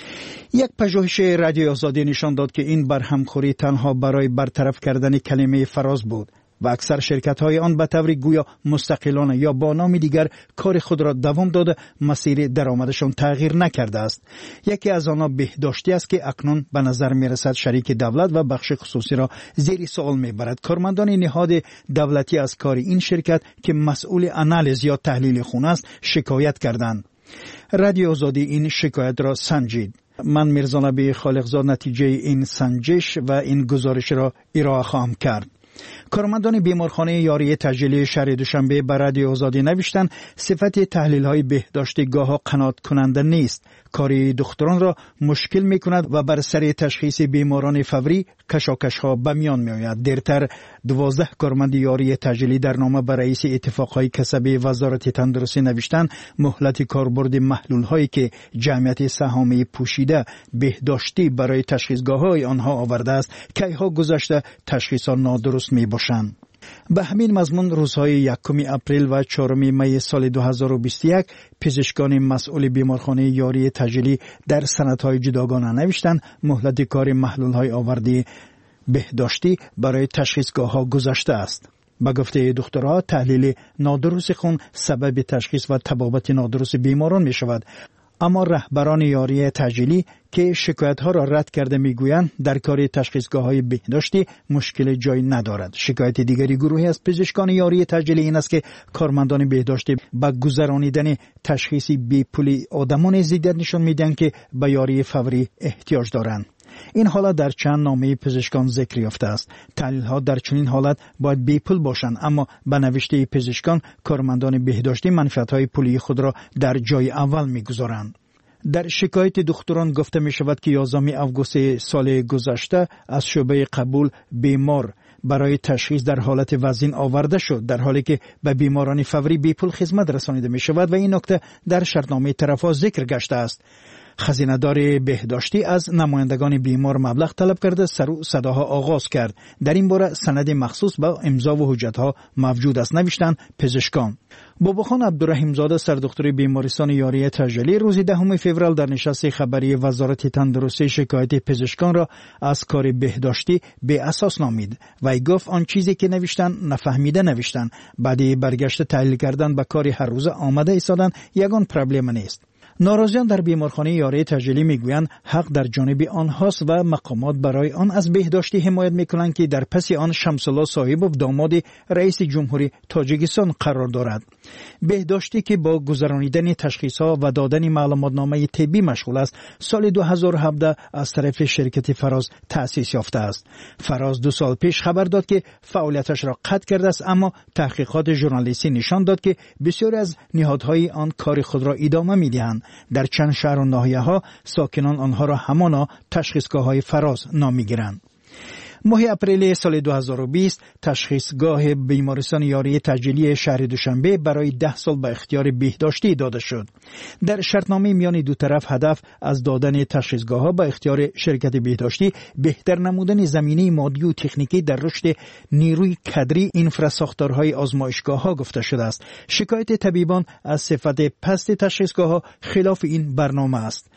یک پژوهش رادیو آزادی نشان داد که این برهمخوری تنها برای برطرف کردن کلمه فراز بود و اکثر شرکت‌های آن به طور گویا مستقلانه یا با نام دیگر کار خود را دوام داده، مسیر درآمدشان تغییر نکرده است. یکی از آنها بهداشتی است که اکنون به نظر می‌رسد شریک دولت و بخش خصوصی را زیر سوال می‌برد. کارمندان نهاد دولتی از کار این شرکت که مسئول آنالیز یا تحلیل خون است شکایت کردند. رادیو آزادی این شکایت را سنجید. من میرزا نبی خالقزاد نتیجه این سنجش و این گزارش را ارائه خواهم کرد. کارمندان بیمارخانه یاری تجلی شهر دوشنبه بر رادیو آزادی نوشتند صفت تحلیل‌های بهداشتی گاه‌ها قناعت کننده نیست. کاری دکتران را مشکل می‌کند و بر سر تشخیص بیماران فوری کشاکش‌ها به میان می‌آید. دیرتر 12 کارمند یاری تجلی در نامه بر رئیس اتفاقهای کسبی وزارت تندرستی نوشتند مهلت کاربرد محلول‌هایی که جمعیت سهامی پوشیده بهداشتی برای تشخیصگاه‌های آنها آورده است که ایها گذشته تشخیصات نادرست می‌باشند. به همین مضمون روزهای 1 اپریل و 4 می سال 2021 پزشکان مسئول بیمارخانه یاری تجلی در سندهای جداگانه نوشتند مهلت کار محلول‌های آورده بهداشتی برای تشخیصگاه‌ها گذشته است. با گفته دکترها تحلیل نادرست خون سبب تشخیص و طبابت نادرست بیماران می شود. اما رهبران یاری تجلی که شکایت‌ها را رد کرده می‌گویند در کار تشخیصگاه‌های بهداشتی مشکل جای ندارد. شکایت دیگری گروهی از پزشکان یاری تجلی این است که کارمندان بهداشتی با گذرانیدن تشخیصی بی‌پولی آدمان زیاد نشان می‌دهند که به یاری فوری احتیاج دارند. این حالت در چند نامه پزشکان ذکر یافته است. تحلیل‌ها در چنین حالت باید بی‌پول باشند، اما به نوشته پزشکان کارمندان بهداشتی منفعت‌های پولی خود را در جای اول می‌گذارند. در شکایت دکتران گفته می‌شود که 11 آگوست سال گذشته از شعبه قبول بیمار برای تشخیص در حالت وزین آورده شد، در حالی که به بیماران فوری بی‌پول خدمت رسانیده می‌شود و این نکته در شرطنامه طرف‌ها ذکر گشته است. خزینه‌دار بهداشتی از نمایندگان بیمار مبلغ طلب کرده سر و صداها آغاز کرد. در این باره سند مخصوص با امضا و حجت‌ها موجود است، نوشتند پزشکان. باباخان عبدالرحیم سردکتر بیمارستان یاری تجلی روز 10 فوریه در نشست خبری وزارت تندرستی شکایت پزشکان را از کار بهداشتی به اساس نامید و ای گفت آن چیزی که نوشتن نفهمیده نوشتن، بعد برگشت تحلیل کردن به کار هر روزه آمده ایستادن یگان پرابلم نیست. ناراضیان در بیمارخانه یاری تجلی میگویند حق در جانب آنهاست و مقامات برای آن از بهداشتی حمایت میکنند که در پس آن شمس الله صاحبوف داماد رئیس جمهوری تاجیکستان قرار دارد. بهداشتی که با گذرانیدن تشخیصها و دادن معلوماتنامه طبی مشغول است، سال 2017 از طرف شرکت فراز تأسیس یافته است. فراز 2 سال پیش خبر داد که فعالیتش را قطع کرده است، اما تحقیقات ژورنالیستی نشان داد که بسیاری از نهادهای آن کار خود را ادامه میدهند. در چند شهر و ناحیه‌ها ساکنان آنها را همانا تشخیصگاه‌های فراز نام می‌گیرند. ماه اپریل سال 2020 تشخیصگاه بیمارستان یاری تجلی شهر دوشنبه برای 10 سال به اختیار بهداشتی داده شد. در شرطنامه میان دو طرف هدف از دادن تشخیصگاه‌ها به اختیار شرکت بهداشتی بهتر نمودن زمینه مادی و تکنیکی در رشد نیروی کادری اینفراساختارهای آزمایشگاه‌ها گفته شده است. شکایت طبیبان از صفت پست تشخیصگاه‌ها خلاف این برنامه است.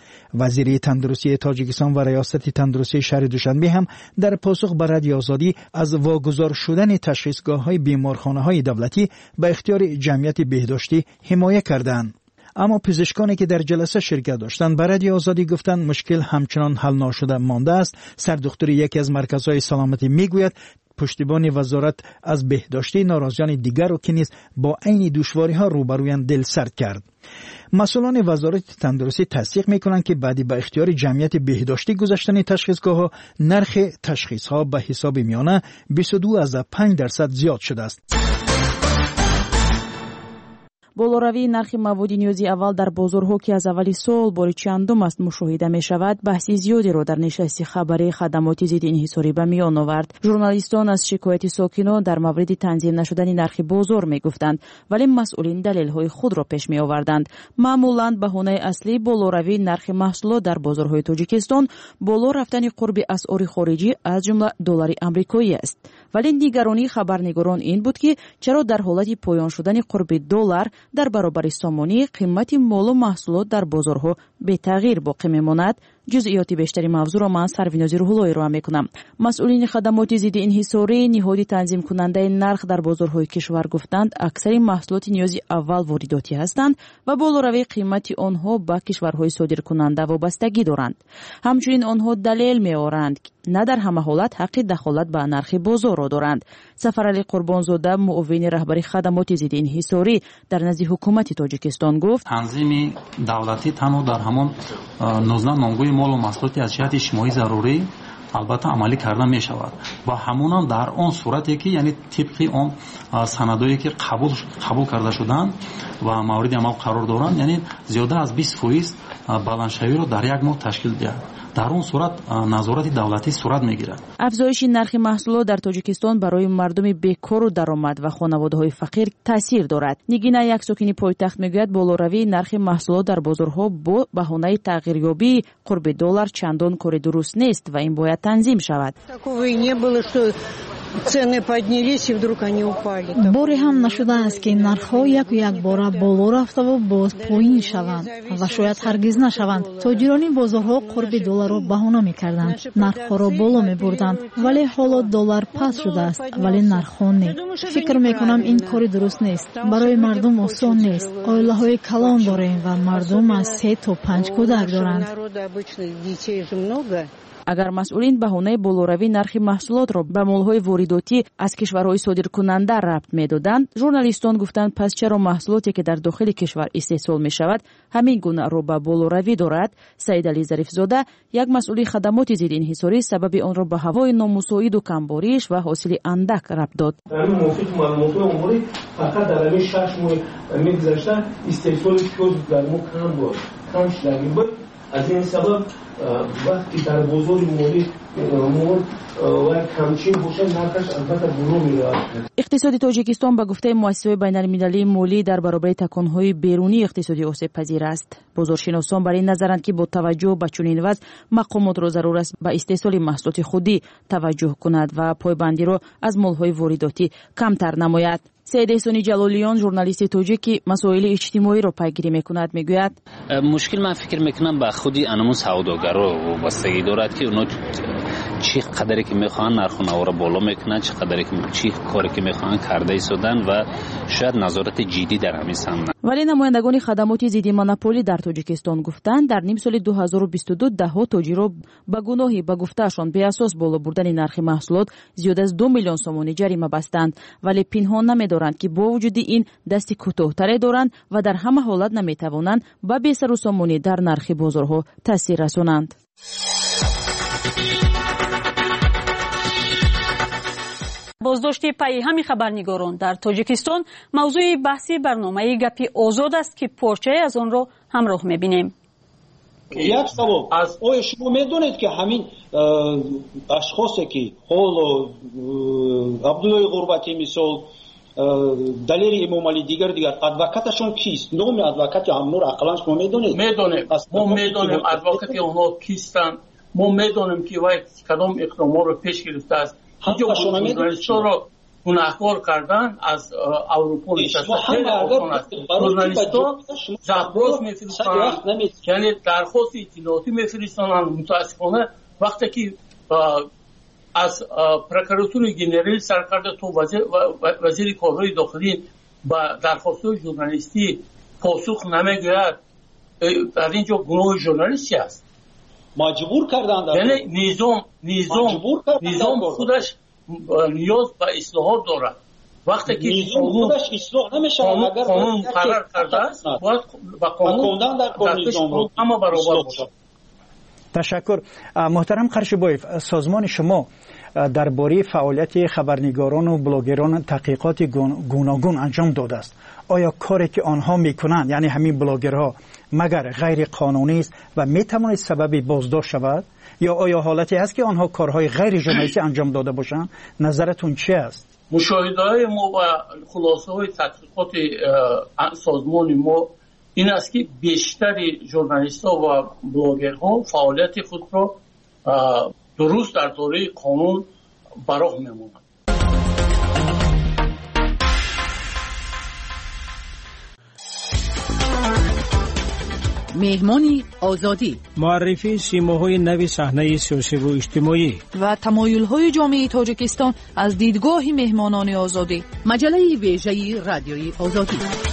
وزیر تندرستی تاجیکستان و ریاست تندرستی شهر دوشنبه هم در پاسخ به رادیو آزادی از واگذار شدن تشخیصگاه‌های بیمارخانه‌های دولتی به اختیار جمعیت بهداشتی حمایت کردند. اما پزشکانی که در جلسه شرکت داشتند به رادیو آزادی گفتند مشکل همچنان حل نشده مانده است. سردختر یکی از مرکزهای سلامتی میگوید پشتیبان وزارت از بهداشتی ناراضیان دیگر را که نیز با عین دشواری‌ها روبرویان دلسرد کرد. مسئولان وزارت تندرستی تصدیق میکنند که بعدی به اختیار جمعیت بهداشتی گذاشتن تشخیصگاه‌ها نرخ تشخیص‌ها به حساب میانه 22.5% زیاد شده است. болоравии нархи маводи ниёзи аввал дар бозорҳо ки аз аввали сол бори чандум аст мушоҳида мешавад баҳси зиёдеро дар нишасти хабарии хадамоти зидди инҳисорӣ ба миён овард. журналистон аз шикояти сокинон дар мавриди танзим нашудани нархи бозор мегуфтанд, вале масъулин далелҳои худро пеш меоварданд. маъмулан баҳонаи аслӣ болоравии нархи маҳсулот дар бозорҳои тоҷикистон боло рафтани қурби асъори хориҷӣ аз ҷумла доллари амрикоӣ аст. вале нигаронии хабарнигорон ин буд ки чаро дар ҳолати поён шудани қурби доллар дар баробари сомонӣ қимати молу маҳсулот дар бозорҳо бетағйир боқӣ мемонад. ҷузъиёти бештари мавзӯъро ман сарвинози рӯҳулло ироа мекунам. масъулини хадамоти зидди инҳисорӣ ниҳоди танзимкунандаи нарх дар бозорҳои кишвар гуфтанд аксари маҳсулоти ниёзи аввал воридотӣ ҳастанд ва болоравии қимати онҳо ба кишварҳои содиркунанда вобастагӣ доранд. ҳамчунин онҳо далел меоранд на дар ҳама ҳолат ҳаққи дахолат ба нархи бозорро доранд. сафарали қурбонзода муовини раҳбари хадамоти зидди инҳисорӣ дар назди ҳукумати тоҷикистон гуфт танзими давлатӣ танҳо дар ҳамон 19 номгӯи молу маҳсулоти аз ҷиҳати иҷтимоӣ зарурӣ албатта амалӣ карда мешавад ва ҳамонам дар он сурате ки яъне тибқи он санадое ки қабул карда шуданд ва мавриди амал қарор доранд яъне зиёда аз 20% баландшавиро дар як моҳ ташкил диҳад. дар он сурат назорати давлатӣ сурат мегирад. афзоиши нархи маҳсулот дар тоҷикистон барои мардуми бекору даромад ва хонаводаҳои фақир таъсир дорад. нигина як сокини пойтахт мегӯяд болоравии нархи маҳсулот дар бозорҳо бо баҳонаи тағйирёбии қурби доллар чандон кори дуруст нест ва ин бояд танзим шавад. боре ҳам нашудааст ки нархҳо якбора боло рафтаву боз поин шаванд ва шояд ҳаргиз нашаванд. тоҷирони бозорҳо қурби долларро баҳона мекарданд, нархҳоро боло мебурданд, вале ҳоло доллар паст шудааст, вале нархҳо не. фикр мекунам ин кори дуруст нест. барои мардум осон нест. оилаҳои калон дорем ва мардум аз 3 то 5 кӯдак доранд. агар масъулин баҳонаи болоравии нархи маҳсулотро ба молҳои воридотӣ аз кишварҳои содиркунанда рабт медоданд, журналистон гуфтанд пас чаро маҳсулоте ки дар дохили кишвар истеҳсол мешавад ҳамин гуна ро ба болоравӣ дорад. Саидалӣ Зарифзода, як масъули хадамоти зидди инҳисорӣ, сабаби онро ба ҳавои номусоиду камбориш ва ҳосили андак рабт дод. фақат дар ҳамин 6 моҳ мегузашта истеҳсоли пиёз дар мо кам буд. аз ин сабаб вақти дар бозори молӣ камчин бошад нархаш албатта боло меравад. иқтисоди тоҷикистон ба гуфтаи муассисаҳои байналмилалии молӣ дар баробари таконҳои берунии иқтисодӣ осебпазир аст. бозоршиносон бар ин назаранд ки бо таваҷҷӯҳ ба чунин вазъ мақомотро зарур аст ба истеҳсоли маҳсулоти худӣ таваҷҷӯҳ кунад ва пойбандиро аз молҳои воридотӣ камтар намояд. саид эҳсони ҷалолиён, журналисти тоҷик ки масоили иҷтимоиро пайгирӣ мекунад, мегӯяд мушкил ман фикр мекунам ба худи анамун савдогаро вобастагӣ дорад ки оно чӣ қадаре ки мехоҳанд нархонаворо боло мекунанд, чӣ коре ки мехоҳанд карда истодан ва шояд назорати ҷиддӣ дар ҳамин самт. вале намояндагони хадамоти зидди монополӣ дар тоҷикистон гуфтанд дар ним соли 2022 даҳҳо тоҷирро ба гуноҳи ба гуфтаашон беасос боло бурдани нархи маҳсулот зиёда аз 2 миллион сомонӣ ҷарима бастанд, вале пинҳон намедоранд ки бо вуҷуди ин дасти кӯтоҳтаре доранд ва дар ҳама ҳолат наметавонанд ба бесарусомонӣ дар нархи бозорҳо таъсир расонанд. боздошти пайи ҳами хабарнигорон дар тоҷикистон мавзӯи баҳси барномаи гапи озод аст ки порчае аз онро ҳамроҳ мебинем. як савол аз оя шумо медонед ки ҳамин ашхосе ки ҳоло абдуллои ғурбатӣ мисол далери имомалӣ дигар адвокаташон кист? номи адвокати ҳамнур ақалан шумо медонед? медонем. мо медонем адвокати онҳо кистанд. мо медонем ки вай кадом иқдомҳоро пеш гирифтааст. گناهکار کردن از اروپا نشسته خیلی آسان است. ژورنالیست‌ها درخواست می‌فرستند، یعنی درخواست اطلاعاتی می‌فرستند. متأسفانه وقتی که از پروکراتور جنرال سرکرده تو وزیر کارهای داخلی با درخواست‌های ژورنالیستی پاسخ نمی‌گوید، در اینجا گناه ژورنالیستی است. مجبور کردند، یعنی نظام خودش نیاز به اصلاحات دارد. وقتی که خودش اصلاح نمیشه، اگر قانون مقرر کرده است باید با قانون در نظام رو اما برابر باشد. تشکر. محترم قرشبایف، سازمان شما درباره فعالیت خبرنگاران و بلاگران تحقیقات گوناگون انجام داده است. آیا کاری که آنها میکنند، یعنی همین بلاگرها، مگر غیر قانونی است و میتواند سبب بازداشت شود، یا آیا حالتی هست که آنها کارهای غیر ژورنالیستی انجام داده باشند؟ نظرتون چی است؟ مشاهده‌های ما و خلاصه‌های تحقیقات سازمان ما این است که بیشتر ژورنالیست‌ها و بلاگرها فعالیت خود را درست در دایره قانون براه می‌مانند. مهمانی آزادی، معرفی سیماهای نوی صحنه سیاسی و اجتماعی و تمایل‌های جامعه تاجیکستان از دیدگاه مهمانان آزادی. مجله ویژه رادیوی آزادی.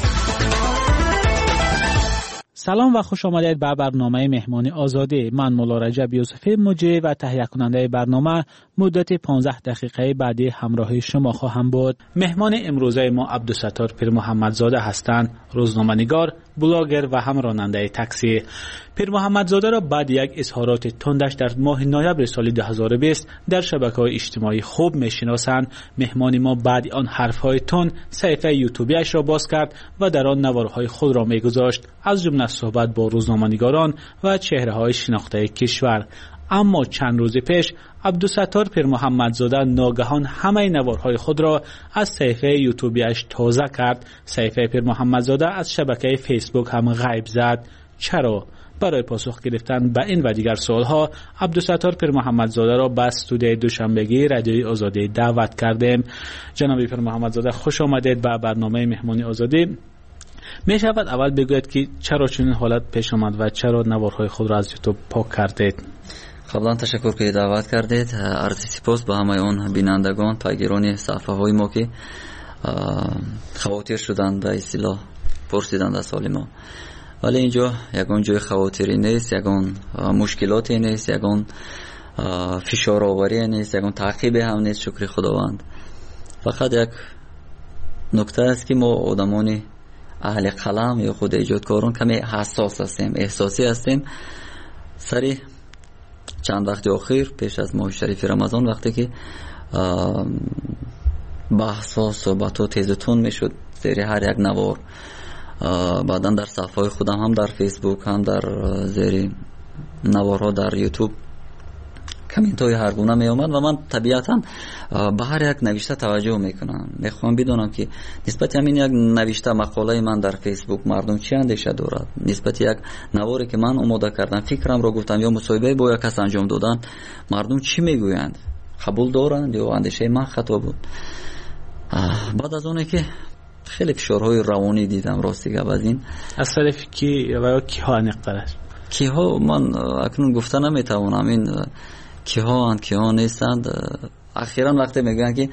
سلام و خوش آمدید به برنامه مهمانی آزادی. من مولا رجب یوسفی مجری و تهیه کننده برنامه مدت 15 دقیقه بعدی همراه شما خواهم بود. مهمان امروزه ما عبدالستار پیر محمدزاده هستند، روزنامه‌نگار، بلاگر و هم راننده تاکسی. پیر محمدزاده را بعد یک اظهارات تندش در ماه نوامبر سال 2020 در شبکه‌های اجتماعی خوب می‌شناسند. مهمان ما بعد آن حرف‌های تند صفحه یوتیوبیش را باز کرد و در آن نوارهای خود را می‌گذاشت، از جمله صحبت با روزنامه‌نگاران و چهره‌های شناخته کشور. اما چند روز پیش عبدالستار پیر محمدزاده ناگهان همه نوارهای خود را از صفحه یوتیوبیش تازه کرد. صفحه پیر محمدزاده از شبکه فیسبوک هم غیب زد. چرا؟ برای پاسخ گرفتن به این و دیگر سوالها عبدالستار پیر محمدزاده را به استودیوی دوشنبگی رادیوی آزادی دعوت کردیم. جناب پیر محمدزاده، خوش آمدید به برنامه مهمانی آزادی. می شود اول بگوید که چرا چنین حالت پیش آمد و چرا نوارهای خود را از یوتیوب پاک کردید؟ قبلا تشکر که دعوت کردید. عرض سپاس به همه اون بینندگان، پیگیران صفحه های ما که خواطر شدند به اصطلاح پرسیدند از سوال ما. ولی اینجا یگان جای خواطری نیست، یگان مشکلاتی نیست، یگان فشار آوری نیست، یگان تعقیب هم نیست. شکر خداوند. فقط یک نکته است که ما آدمانی اهل قلم یا خود ایجادکاران کمی حساس هستیم، احساسی هستیم. سری چند وقت اخیر پیش از ماه شریف رمضان وقتی که بحث و صحبت و تیزتون میشد زیر هر یک نوار، بعدا در صفحه خودم هم در فیسبوک هم در زیر نوارها در یوتیوب کامنت های هر گونه می آمد و من طبیعتا به هر یک نوشته توجه میکنم. میخوام بدونم که نسبت همین یک نوشته مقاله من در فیسبوک مردم چی اندیشه دارد، نسبت یک نواری که من آماده کردم فکرم را گفتم یا مصاحبه با یک کس انجام دادن مردم چی میگویند، قبول دارند یا اندیشه من خطا بود. بعد از اونه که خیلی فشارهای روانی دیدم راستی گپ از این از طرف کی و کی ها نقطه‌اش کی ها من اکنون گفته نمیتوانم این کی ها نیستند. اخیراً وقتی میگن که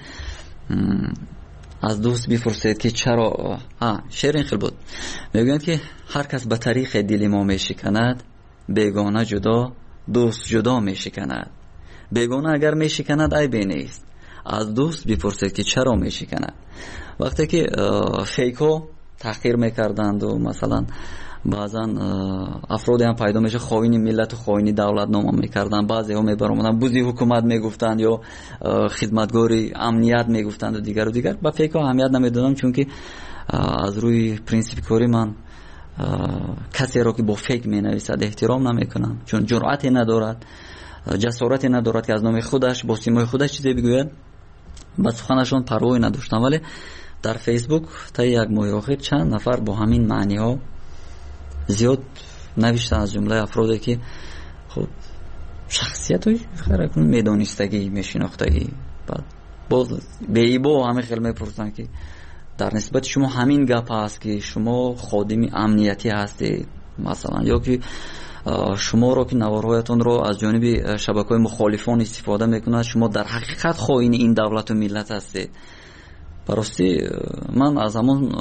از دوست بپرسید که چرا شعر خیلی بود، میگن که هر کس به طریق دل ما میشکند، بیگانه جدا دوست جدا میشکند. بیگانه اگر میشکند عیبی نیست، از دوست بپرسید که چرا میشکند. وقتی که فیکو تحقیر میکردند و مثلا بعضا افرادی هم پیدا میشه خائن ملت و خائن دولت نام میکردن، بعضی ها میبرامدن بوزی حکومت میگفتند یا خدمتگاری امنیت میگفتند و دیگر. با فیکو اهمیت نمیدادم چون که از روی پرینسیپ کاری من کسی را که با فیک مینویسد احترام نمیکنم، چون جرأتی ندارد، جسارتی ندارد که از نام خودش با سیمای خودش چیزی بگوید. با سخنشون پروایی نداشتم. ولی در فیسبوک تا یک ماه اخیر چند نفر با همین معنی ها زیاد نوشتن، از جمله افرادی که خب شخصیت های میدانستگی میشناختگی، بعد باز بیبو همه خیلی میپرسن که در نسبت شما همین گپ هست که شما خادم امنیتی هستید مثلا، یا که شما رو که نوارهایتون رو از جانب شبکه‌های مخالفان استفاده میکنند، شما در حقیقت خائن این دولت و ملت هستید. براستی من از همون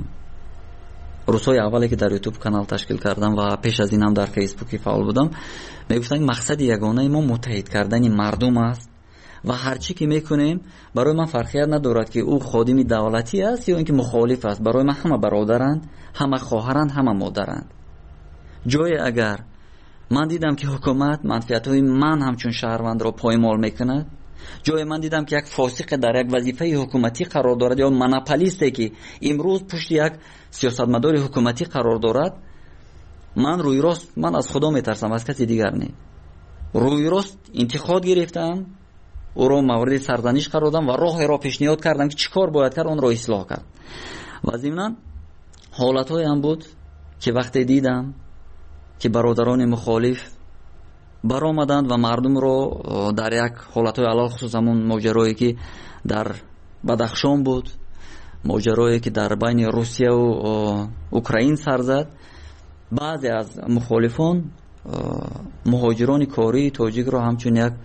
روزهای اولی که در یوتیوب کانال تشکیل کردم و پیش از این هم در فیسبوک فعال بودم میگفتن مقصد یگانه ما متحد کردن مردم است و هرچی که میکنیم برای من فرقیت ندارد که او خادم دولتی است یا اینکه مخالف است. برای من همه برادرند، همه خواهرند، همه مادرند. جای اگر من دیدم که حکومت منفعت‌های من همچون شهروند را پایمال میکند، جای من دیدم که یک فاسق در یک وظیفه حکومتی قرار دارد یا مناپولیستی که امروز پشت یک سیاستمدار حکومتی قرار دارد، من روی راست من از خدا میترسم، از کسی دیگر نه. روی راست انتقاد گرفتم، او را مورد سرزنش قرار دادم و راه را پیشنهاد کردم که چیکار باید کرد اون را اصلاح کرد. و ضمناً حالت‌های هم بود که وقتی دیدم که برادران مخالف برآمدند و مردم رو در یک حالت‌های علال خصوص همون ماجرایی که در بدخشان بود، ماجرایی که در بین روسیه و اوکراین سر زد، بعضی از مخالفان مهاجران کاری تاجیک رو همچون یک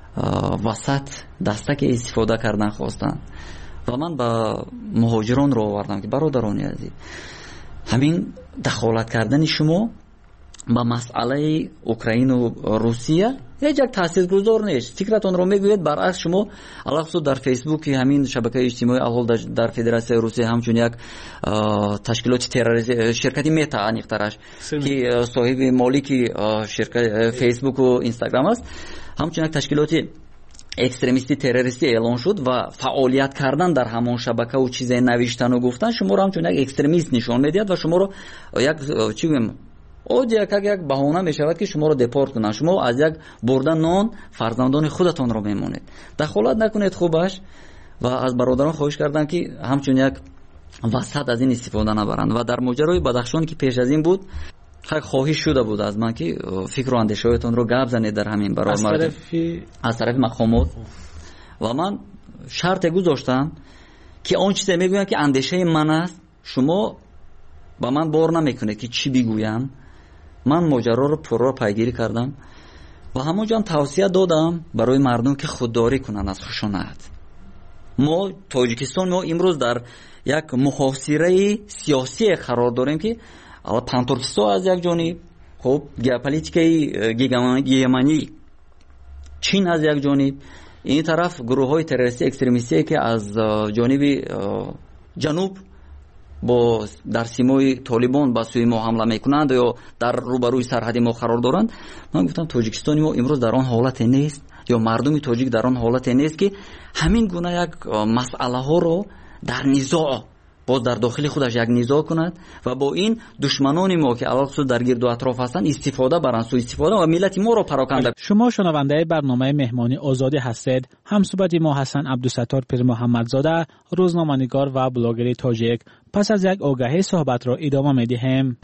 وسط دستک استفاده کردن خواستن و من با مهاجران رو آوردم که برادران عزیز، همین دخالت کردن شما با مسئله اوکراین و روسیه یک تاثیرگذار نیست. فکرتون رو میگوید برعکس شما علاوه در فیسبوک همین شبکه اجتماعی اول در فدراسیون روسیه همچون یک تشکیلات تروریستی شرکتی متا انیخترش که صاحب مالک شرکت فیسبوک و اینستاگرام است، همچون یک تشکیلات اکستریمیستی تروریستی اعلان شد و فعالیت کردن در همون شبکه و چیزای نوشتن و گفتن شما رو همچون یک اکستریمیست نشون میدید و شما رو یک چی میگم یک بهانه میشود که شما رو دپورت کنن. شما از یک بردن نان فرزندان خودتون رو میمونید. دخالت نکنید خوبش. و از برادران خواهش کردم که همچون یک وسط از این استفاده نبرند. و در ماجرای بدخشان که پیش از این بود خواهش شده بود از من که فکر و اندیشه‌هایتون رو گپ زنید در همین برای از طرف مقامات. و من شرط گذاشتم که اون چیزی میگویم که اندیشه من است، شما با من بار نمیکنه که چی بگویم. من ماجرا رو پرو پیگیری کردم و همونجا توصیه دادم برای مردم که خودداری کنن از خشونت. ما تاجیکستان ما امروز در یک محاصره سیاسی قرار داریم که پانتورکستان از یک جانب، خب ژئوپلیتیکای گیگمانی چین از یک جانب، این طرف گروه‌های تروریستی اکستریمیستی که از جانب جنوب با در سیمای طالبان با سوی ما حمله میکنند یا در روبروی سرحد ما قرار دارند. من گفتم تاجیکستان ما امروز در آن حالت نیست یا مردم تاجیک در آن حالت نیست که همین گونه یک مسئله ها رو در نزاع باز در داخل خودش یک نزاع کند و با این دشمنان ما که علاوه در گرد و اطراف هستند استفاده برند، سوء استفاده و ملت ما را پراکنده. شما شنونده برنامه مهمانی آزادی هستید. همصحبت ما حسن عبدالستار پیر محمدزاده، روزنامه‌نگار و بلاگر تاجیک. پس از یک آگهی صحبت را ادامه می‌دهیم.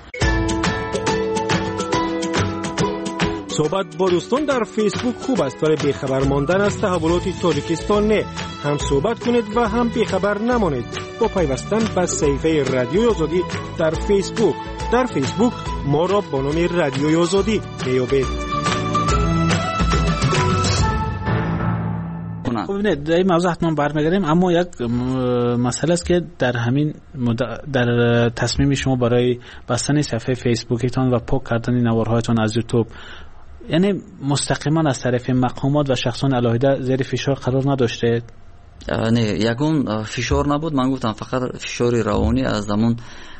صحبت با دوستان در فیسبوک خوب است ولی بیخبر ماندن از تحولات تاجیکستان نه. هم صحبت کنید و هم بیخبر نمانید با پیوستن به صفحه رادیوی آزادی در فیسبوک. در فیسبوک ما را با نام رادیوی آزادی میابید. خب نه در این موضوع حتما برمیگردیم، اما یک مسئله است که در همین در تصمیم شما برای بستن صفحه فیسبوکتان و پاک کردن نوارهایتان از یوتیوب، یعنی مستقیما از طرف مقامات و شخصان علاهده زیر فشار قرار نداشتید؟ نه، یگون فشار نبود. من گفتم فقط فشار روانی از همون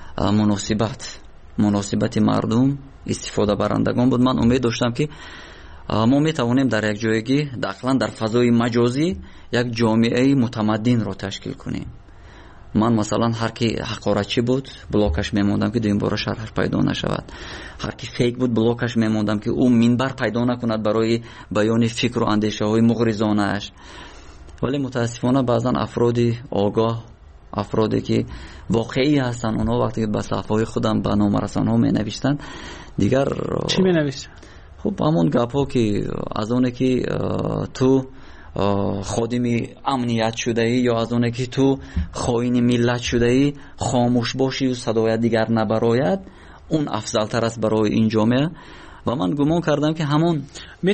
مناسبت مردم استفاده برندگان بود. من امید داشتم که ما میتوانیم در یک جایگی داخلا در فضای مجازی یک جامعه متمدن را تشکیل کنیم. من مثلا هر کی حقارتچی بود بلاکش میموندم که دویم بار شرحش پیدا نشود. هر کی فیک بود بلاکش میموندم که او منبر پیدا نکند برای بیان فکر و اندیشه های مغرضانه اش. ولی متاسفانه بعضا افرادی آگاه، افرادی که واقعی هستن، اونا وقتی که به صفحه خودم به نامرسان ها می نوشتن دیگر چی می نوشتن؟ خب همون گپ ها که از اونه که تو خادم امنیت شده ای یا از اونه که تو خائن ملت شده ای خاموش باشی و صدای دیگر نبراید، اون افضل تر است برای این جامعه. و من گمان کردم که همون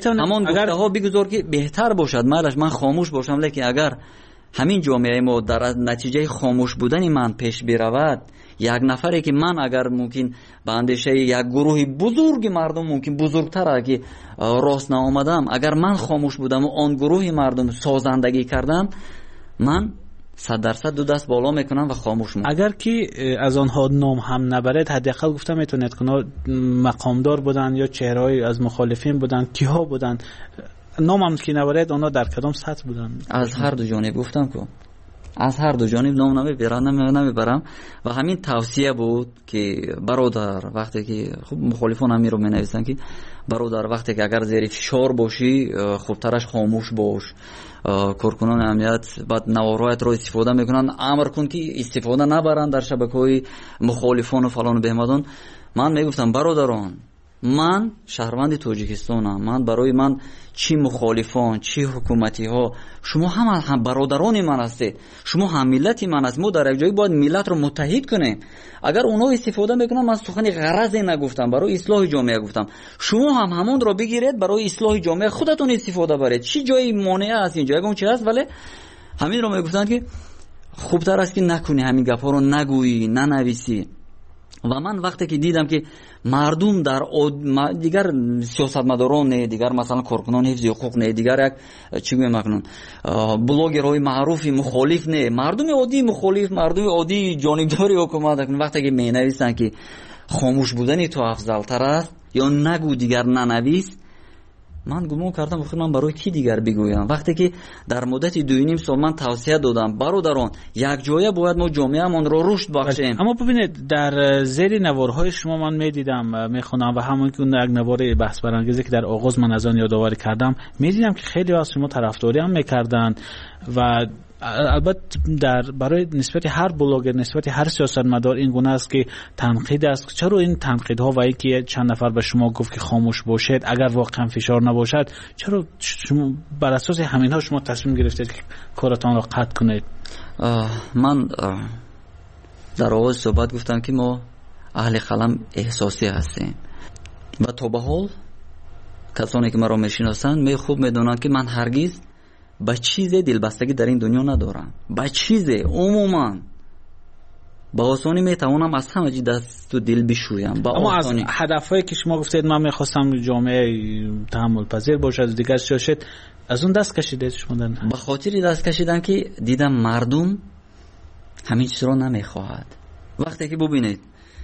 گفته ها بگذار که بهتر باشد، من خاموش باشم، لیکن اگر همین جامعه ما در نتیجه خاموش بودن من پیش برود، یک نفری که من اگر ممکن به اندیشه یک گروه بزرگ مردم ممکن بزرگتر اگه راست نآمدم، اگر من خاموش بودم و آن گروه مردم سازندگی کردم، من 100% دو دست بالا میکنم و خاموش میکنم. اگر که از آنها نام هم نبرد، حداقل گفتم میتونید که مقامدار بودن یا چهره‌ای از مخالفین بودن، کیها بودن، نام هم که نبرد اونا در کدام سطح بودن؟ از هر دو جانب گفتم که از هر دو جانب نام نمیبرم و همین توصیه بود که برادر وقتی که خب مخالفان همین رو می نویسن که برادر وقتی که اگر زیر فشار باشی خوبترش خاموش باش. کارکنان امنیت بعد نوارایت رو استفاده میکنن، امر کن که استفاده نبرن در شبکه‌های مخالفان و فلان و بهمدان. من میگفتم برادران، من شهروند تاجیکستانم، من برای من چی مخالفان چی حکومتی ها، شما هم برادران من هستید، شما هم ملت من هستید. ما در یک جایی باید ملت رو متحد کنیم. اگر اونا استفاده میکنن، من سخن غرضی نگفتم، برای اصلاح جامعه گفتم، شما هم همون رو بگیرید برای اصلاح جامعه خودتون استفاده برید. چی جایی مانع است اینجا؟ اون چی هست؟ ولی همین رو میگفتن که خوبتر است که نکنی، همین گپا رو نگویی، ننویسی. و من وقتی که دیدم که مردم در دیگر سیاستمداران نه، دیگر مثلا کارکنان حفظ حقوق نه، دیگر یک چی میگن بلاگرهای معروفی مخالف نه، مردم عادی مخالف، مردم عادی جانبداری حکومت، وقتی که مینویسن که خاموش بودن تو افضل تر است یا نگو دیگر ننویس، من گمان کردم خود من برای کی دیگر بگویم؟ وقتی که در مدت 2.5 سال من توصیه دادم برادران یک جایه باید ما جامعه‌مان رو رشد بخشیم. اما ببینید در زیر نوارهای شما من میدیدم میخونم و همون که یک نوار بحث برانگیزی که در آغاز من از آن یادآوری کردم، میدیدم که خیلی از شما طرفداری هم میکردن و البته برای نسبت هر بلاگر، نسبت هر سیاستمدار این گونه است که تنقید است. چرا این تنقیدها و اینکه چند نفر به شما گفت که خاموش باشید اگر واقعا فشار نباشد، چرا شما بر اساس همینها شما تصمیم گرفتید که کارتان را قطع کنید؟ من در آغاز صحبت گفتم که ما اهل قلم احساسی هستیم و تا به حال کسانی که مرا میشناسند خوب میدونند که من هرگز با چیز دلبستگی در این دنیا ندارم. با چیز عموما با آسانی میتوانم از همه چیز دست و دل بشویم. اما از هدفهایی که شما گفتید من میخواستم جامعه تحمل پذیر باشد و دیگر شد، از اون دست کشیدید شما؟ به خاطر دست کشیدن که دیدم مردم همین چیز رو نمیخواهد. وقتی که ببینید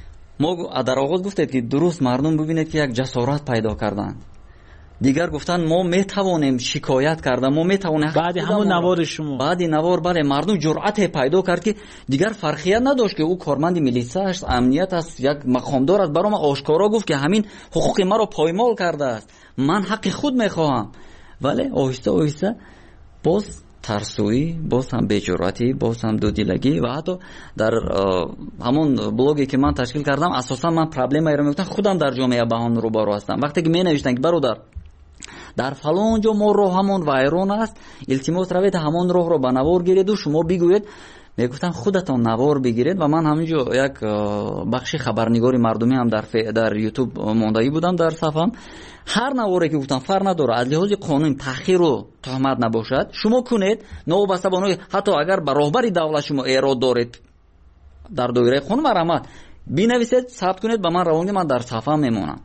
ما در آغاز گفتید که درست مردم ببینید که یک جسارت پیدا کردن، دیگر گفتن ما میتوانیم شکایت کردن، ما میتوانیم بعد همون نوار شما، بعد نوار بله مردم جرأت پیدا کرد که دیگر فرقیت نداشت که او کارمند میلیسا است، امنیت است، یک مقامدار است، برام آشکارا گفت که همین حقوق ما رو پایمال کرده است، من حق خود میخواهم. ولی آهسته آهسته باز ترسویی، باز هم بی‌جرأتی، باز هم دودیلگی و حتی در همون بلوگی که من تشکیل کردم اساسا من پرابلمی رو میگفتم خودم در جامعه بهان رو بارو هستم. وقتی که می نوشتن که برادر در فلان جا ما راه همون وایرون است، التماس روید همون راه رو به نوار گیرید و شما بگوید، میگفتن خودتون نوار بگیرید. و من همینجا یک بخش خبرنگاری مردمی هم در یوتیوب موندگی بودم در صفحم، هر نواری که گفتم فرق نداره از لحاظ قانون تأخیر و تهمت نباشد شما کنید، نوبسته بانوی حتی اگر به راهبری دولت شما ایراد دارید در دایره قانون مرامت بنویسید ثبت کنید به من روانید، من در صفحه میمونم.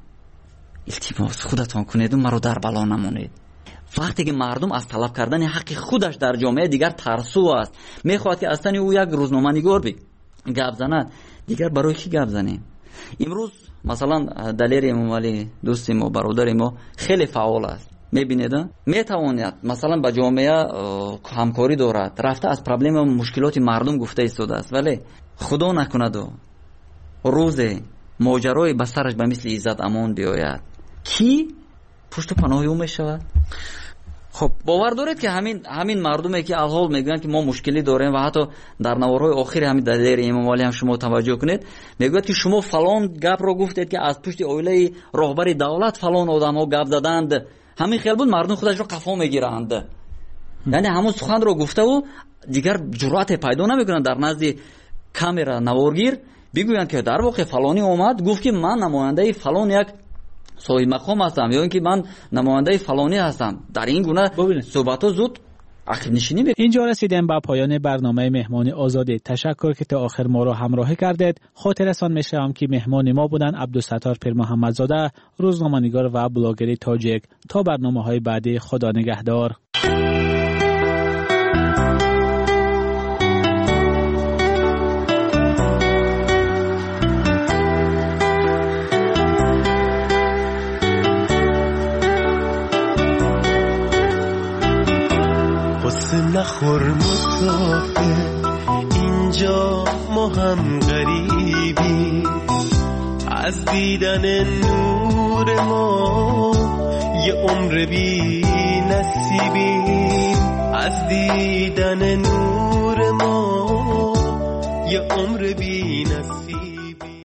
التماس خودتون کنید و مرا در بلا نمونید. وقتی که مردم از طلب کردن حق خودش در جامعه دیگر ترسو است، میخواد که اصلا او یک روزنامه‌نگار گپ زند، دیگر برای کی گپ زنیم؟ امروز مثلا دلیر امامعلی دوست ما برادر ما خیلی فعال است، میبینید میتواند مثلا با جامعه همکاری دارد، رفته از پرابلم و مشکلات مردم گفته ایستاده است، ولی خدا نکند و روز ماجرای به سرش به مثل عزت امان بیاید کی پشت پناه او میشود؟ خب باور دارید که همین مردمی که الحال میگن که ما مشکلی داریم و حتی در نوارهای آخر همین دلیر امامعلی هم شما توجه کنید میگوید که شما فلان گپ رو گفتید که از پشت اویله راهبر دولت فلان آدم‌ها گپ زدند، همین خیال بود مردم خودش رو قفا میگیرند. یعنی همون سخن رو گفته و دیگر جرأت پیدا نمیکنن در نزد کامرا نوارگیر بگویند که در واقع فلانی اومد گفت که من نماینده فلان یک صاحب مقام هستم یا اینکه من نماینده فلانی هستم. در این گونه صحبت ها زود عقب نشینی میره. اینجا رسیدیم به پایان برنامه مهمان آزادی. تشکر که تا آخر ما را همراهی کردید. خاطرتان میشم که مهمان ما بودن عبدالستار پیر محمدزاده، روزنامه‌نگار و بلاگر تاجیک. تا برنامه‌های بعدی، خدا نگهدار. نخور مسافر اینجا ما هم غریبی از دیدن نور ما یه عمر بی نصیبی از دیدن نور ما یه عمر بی نصیبی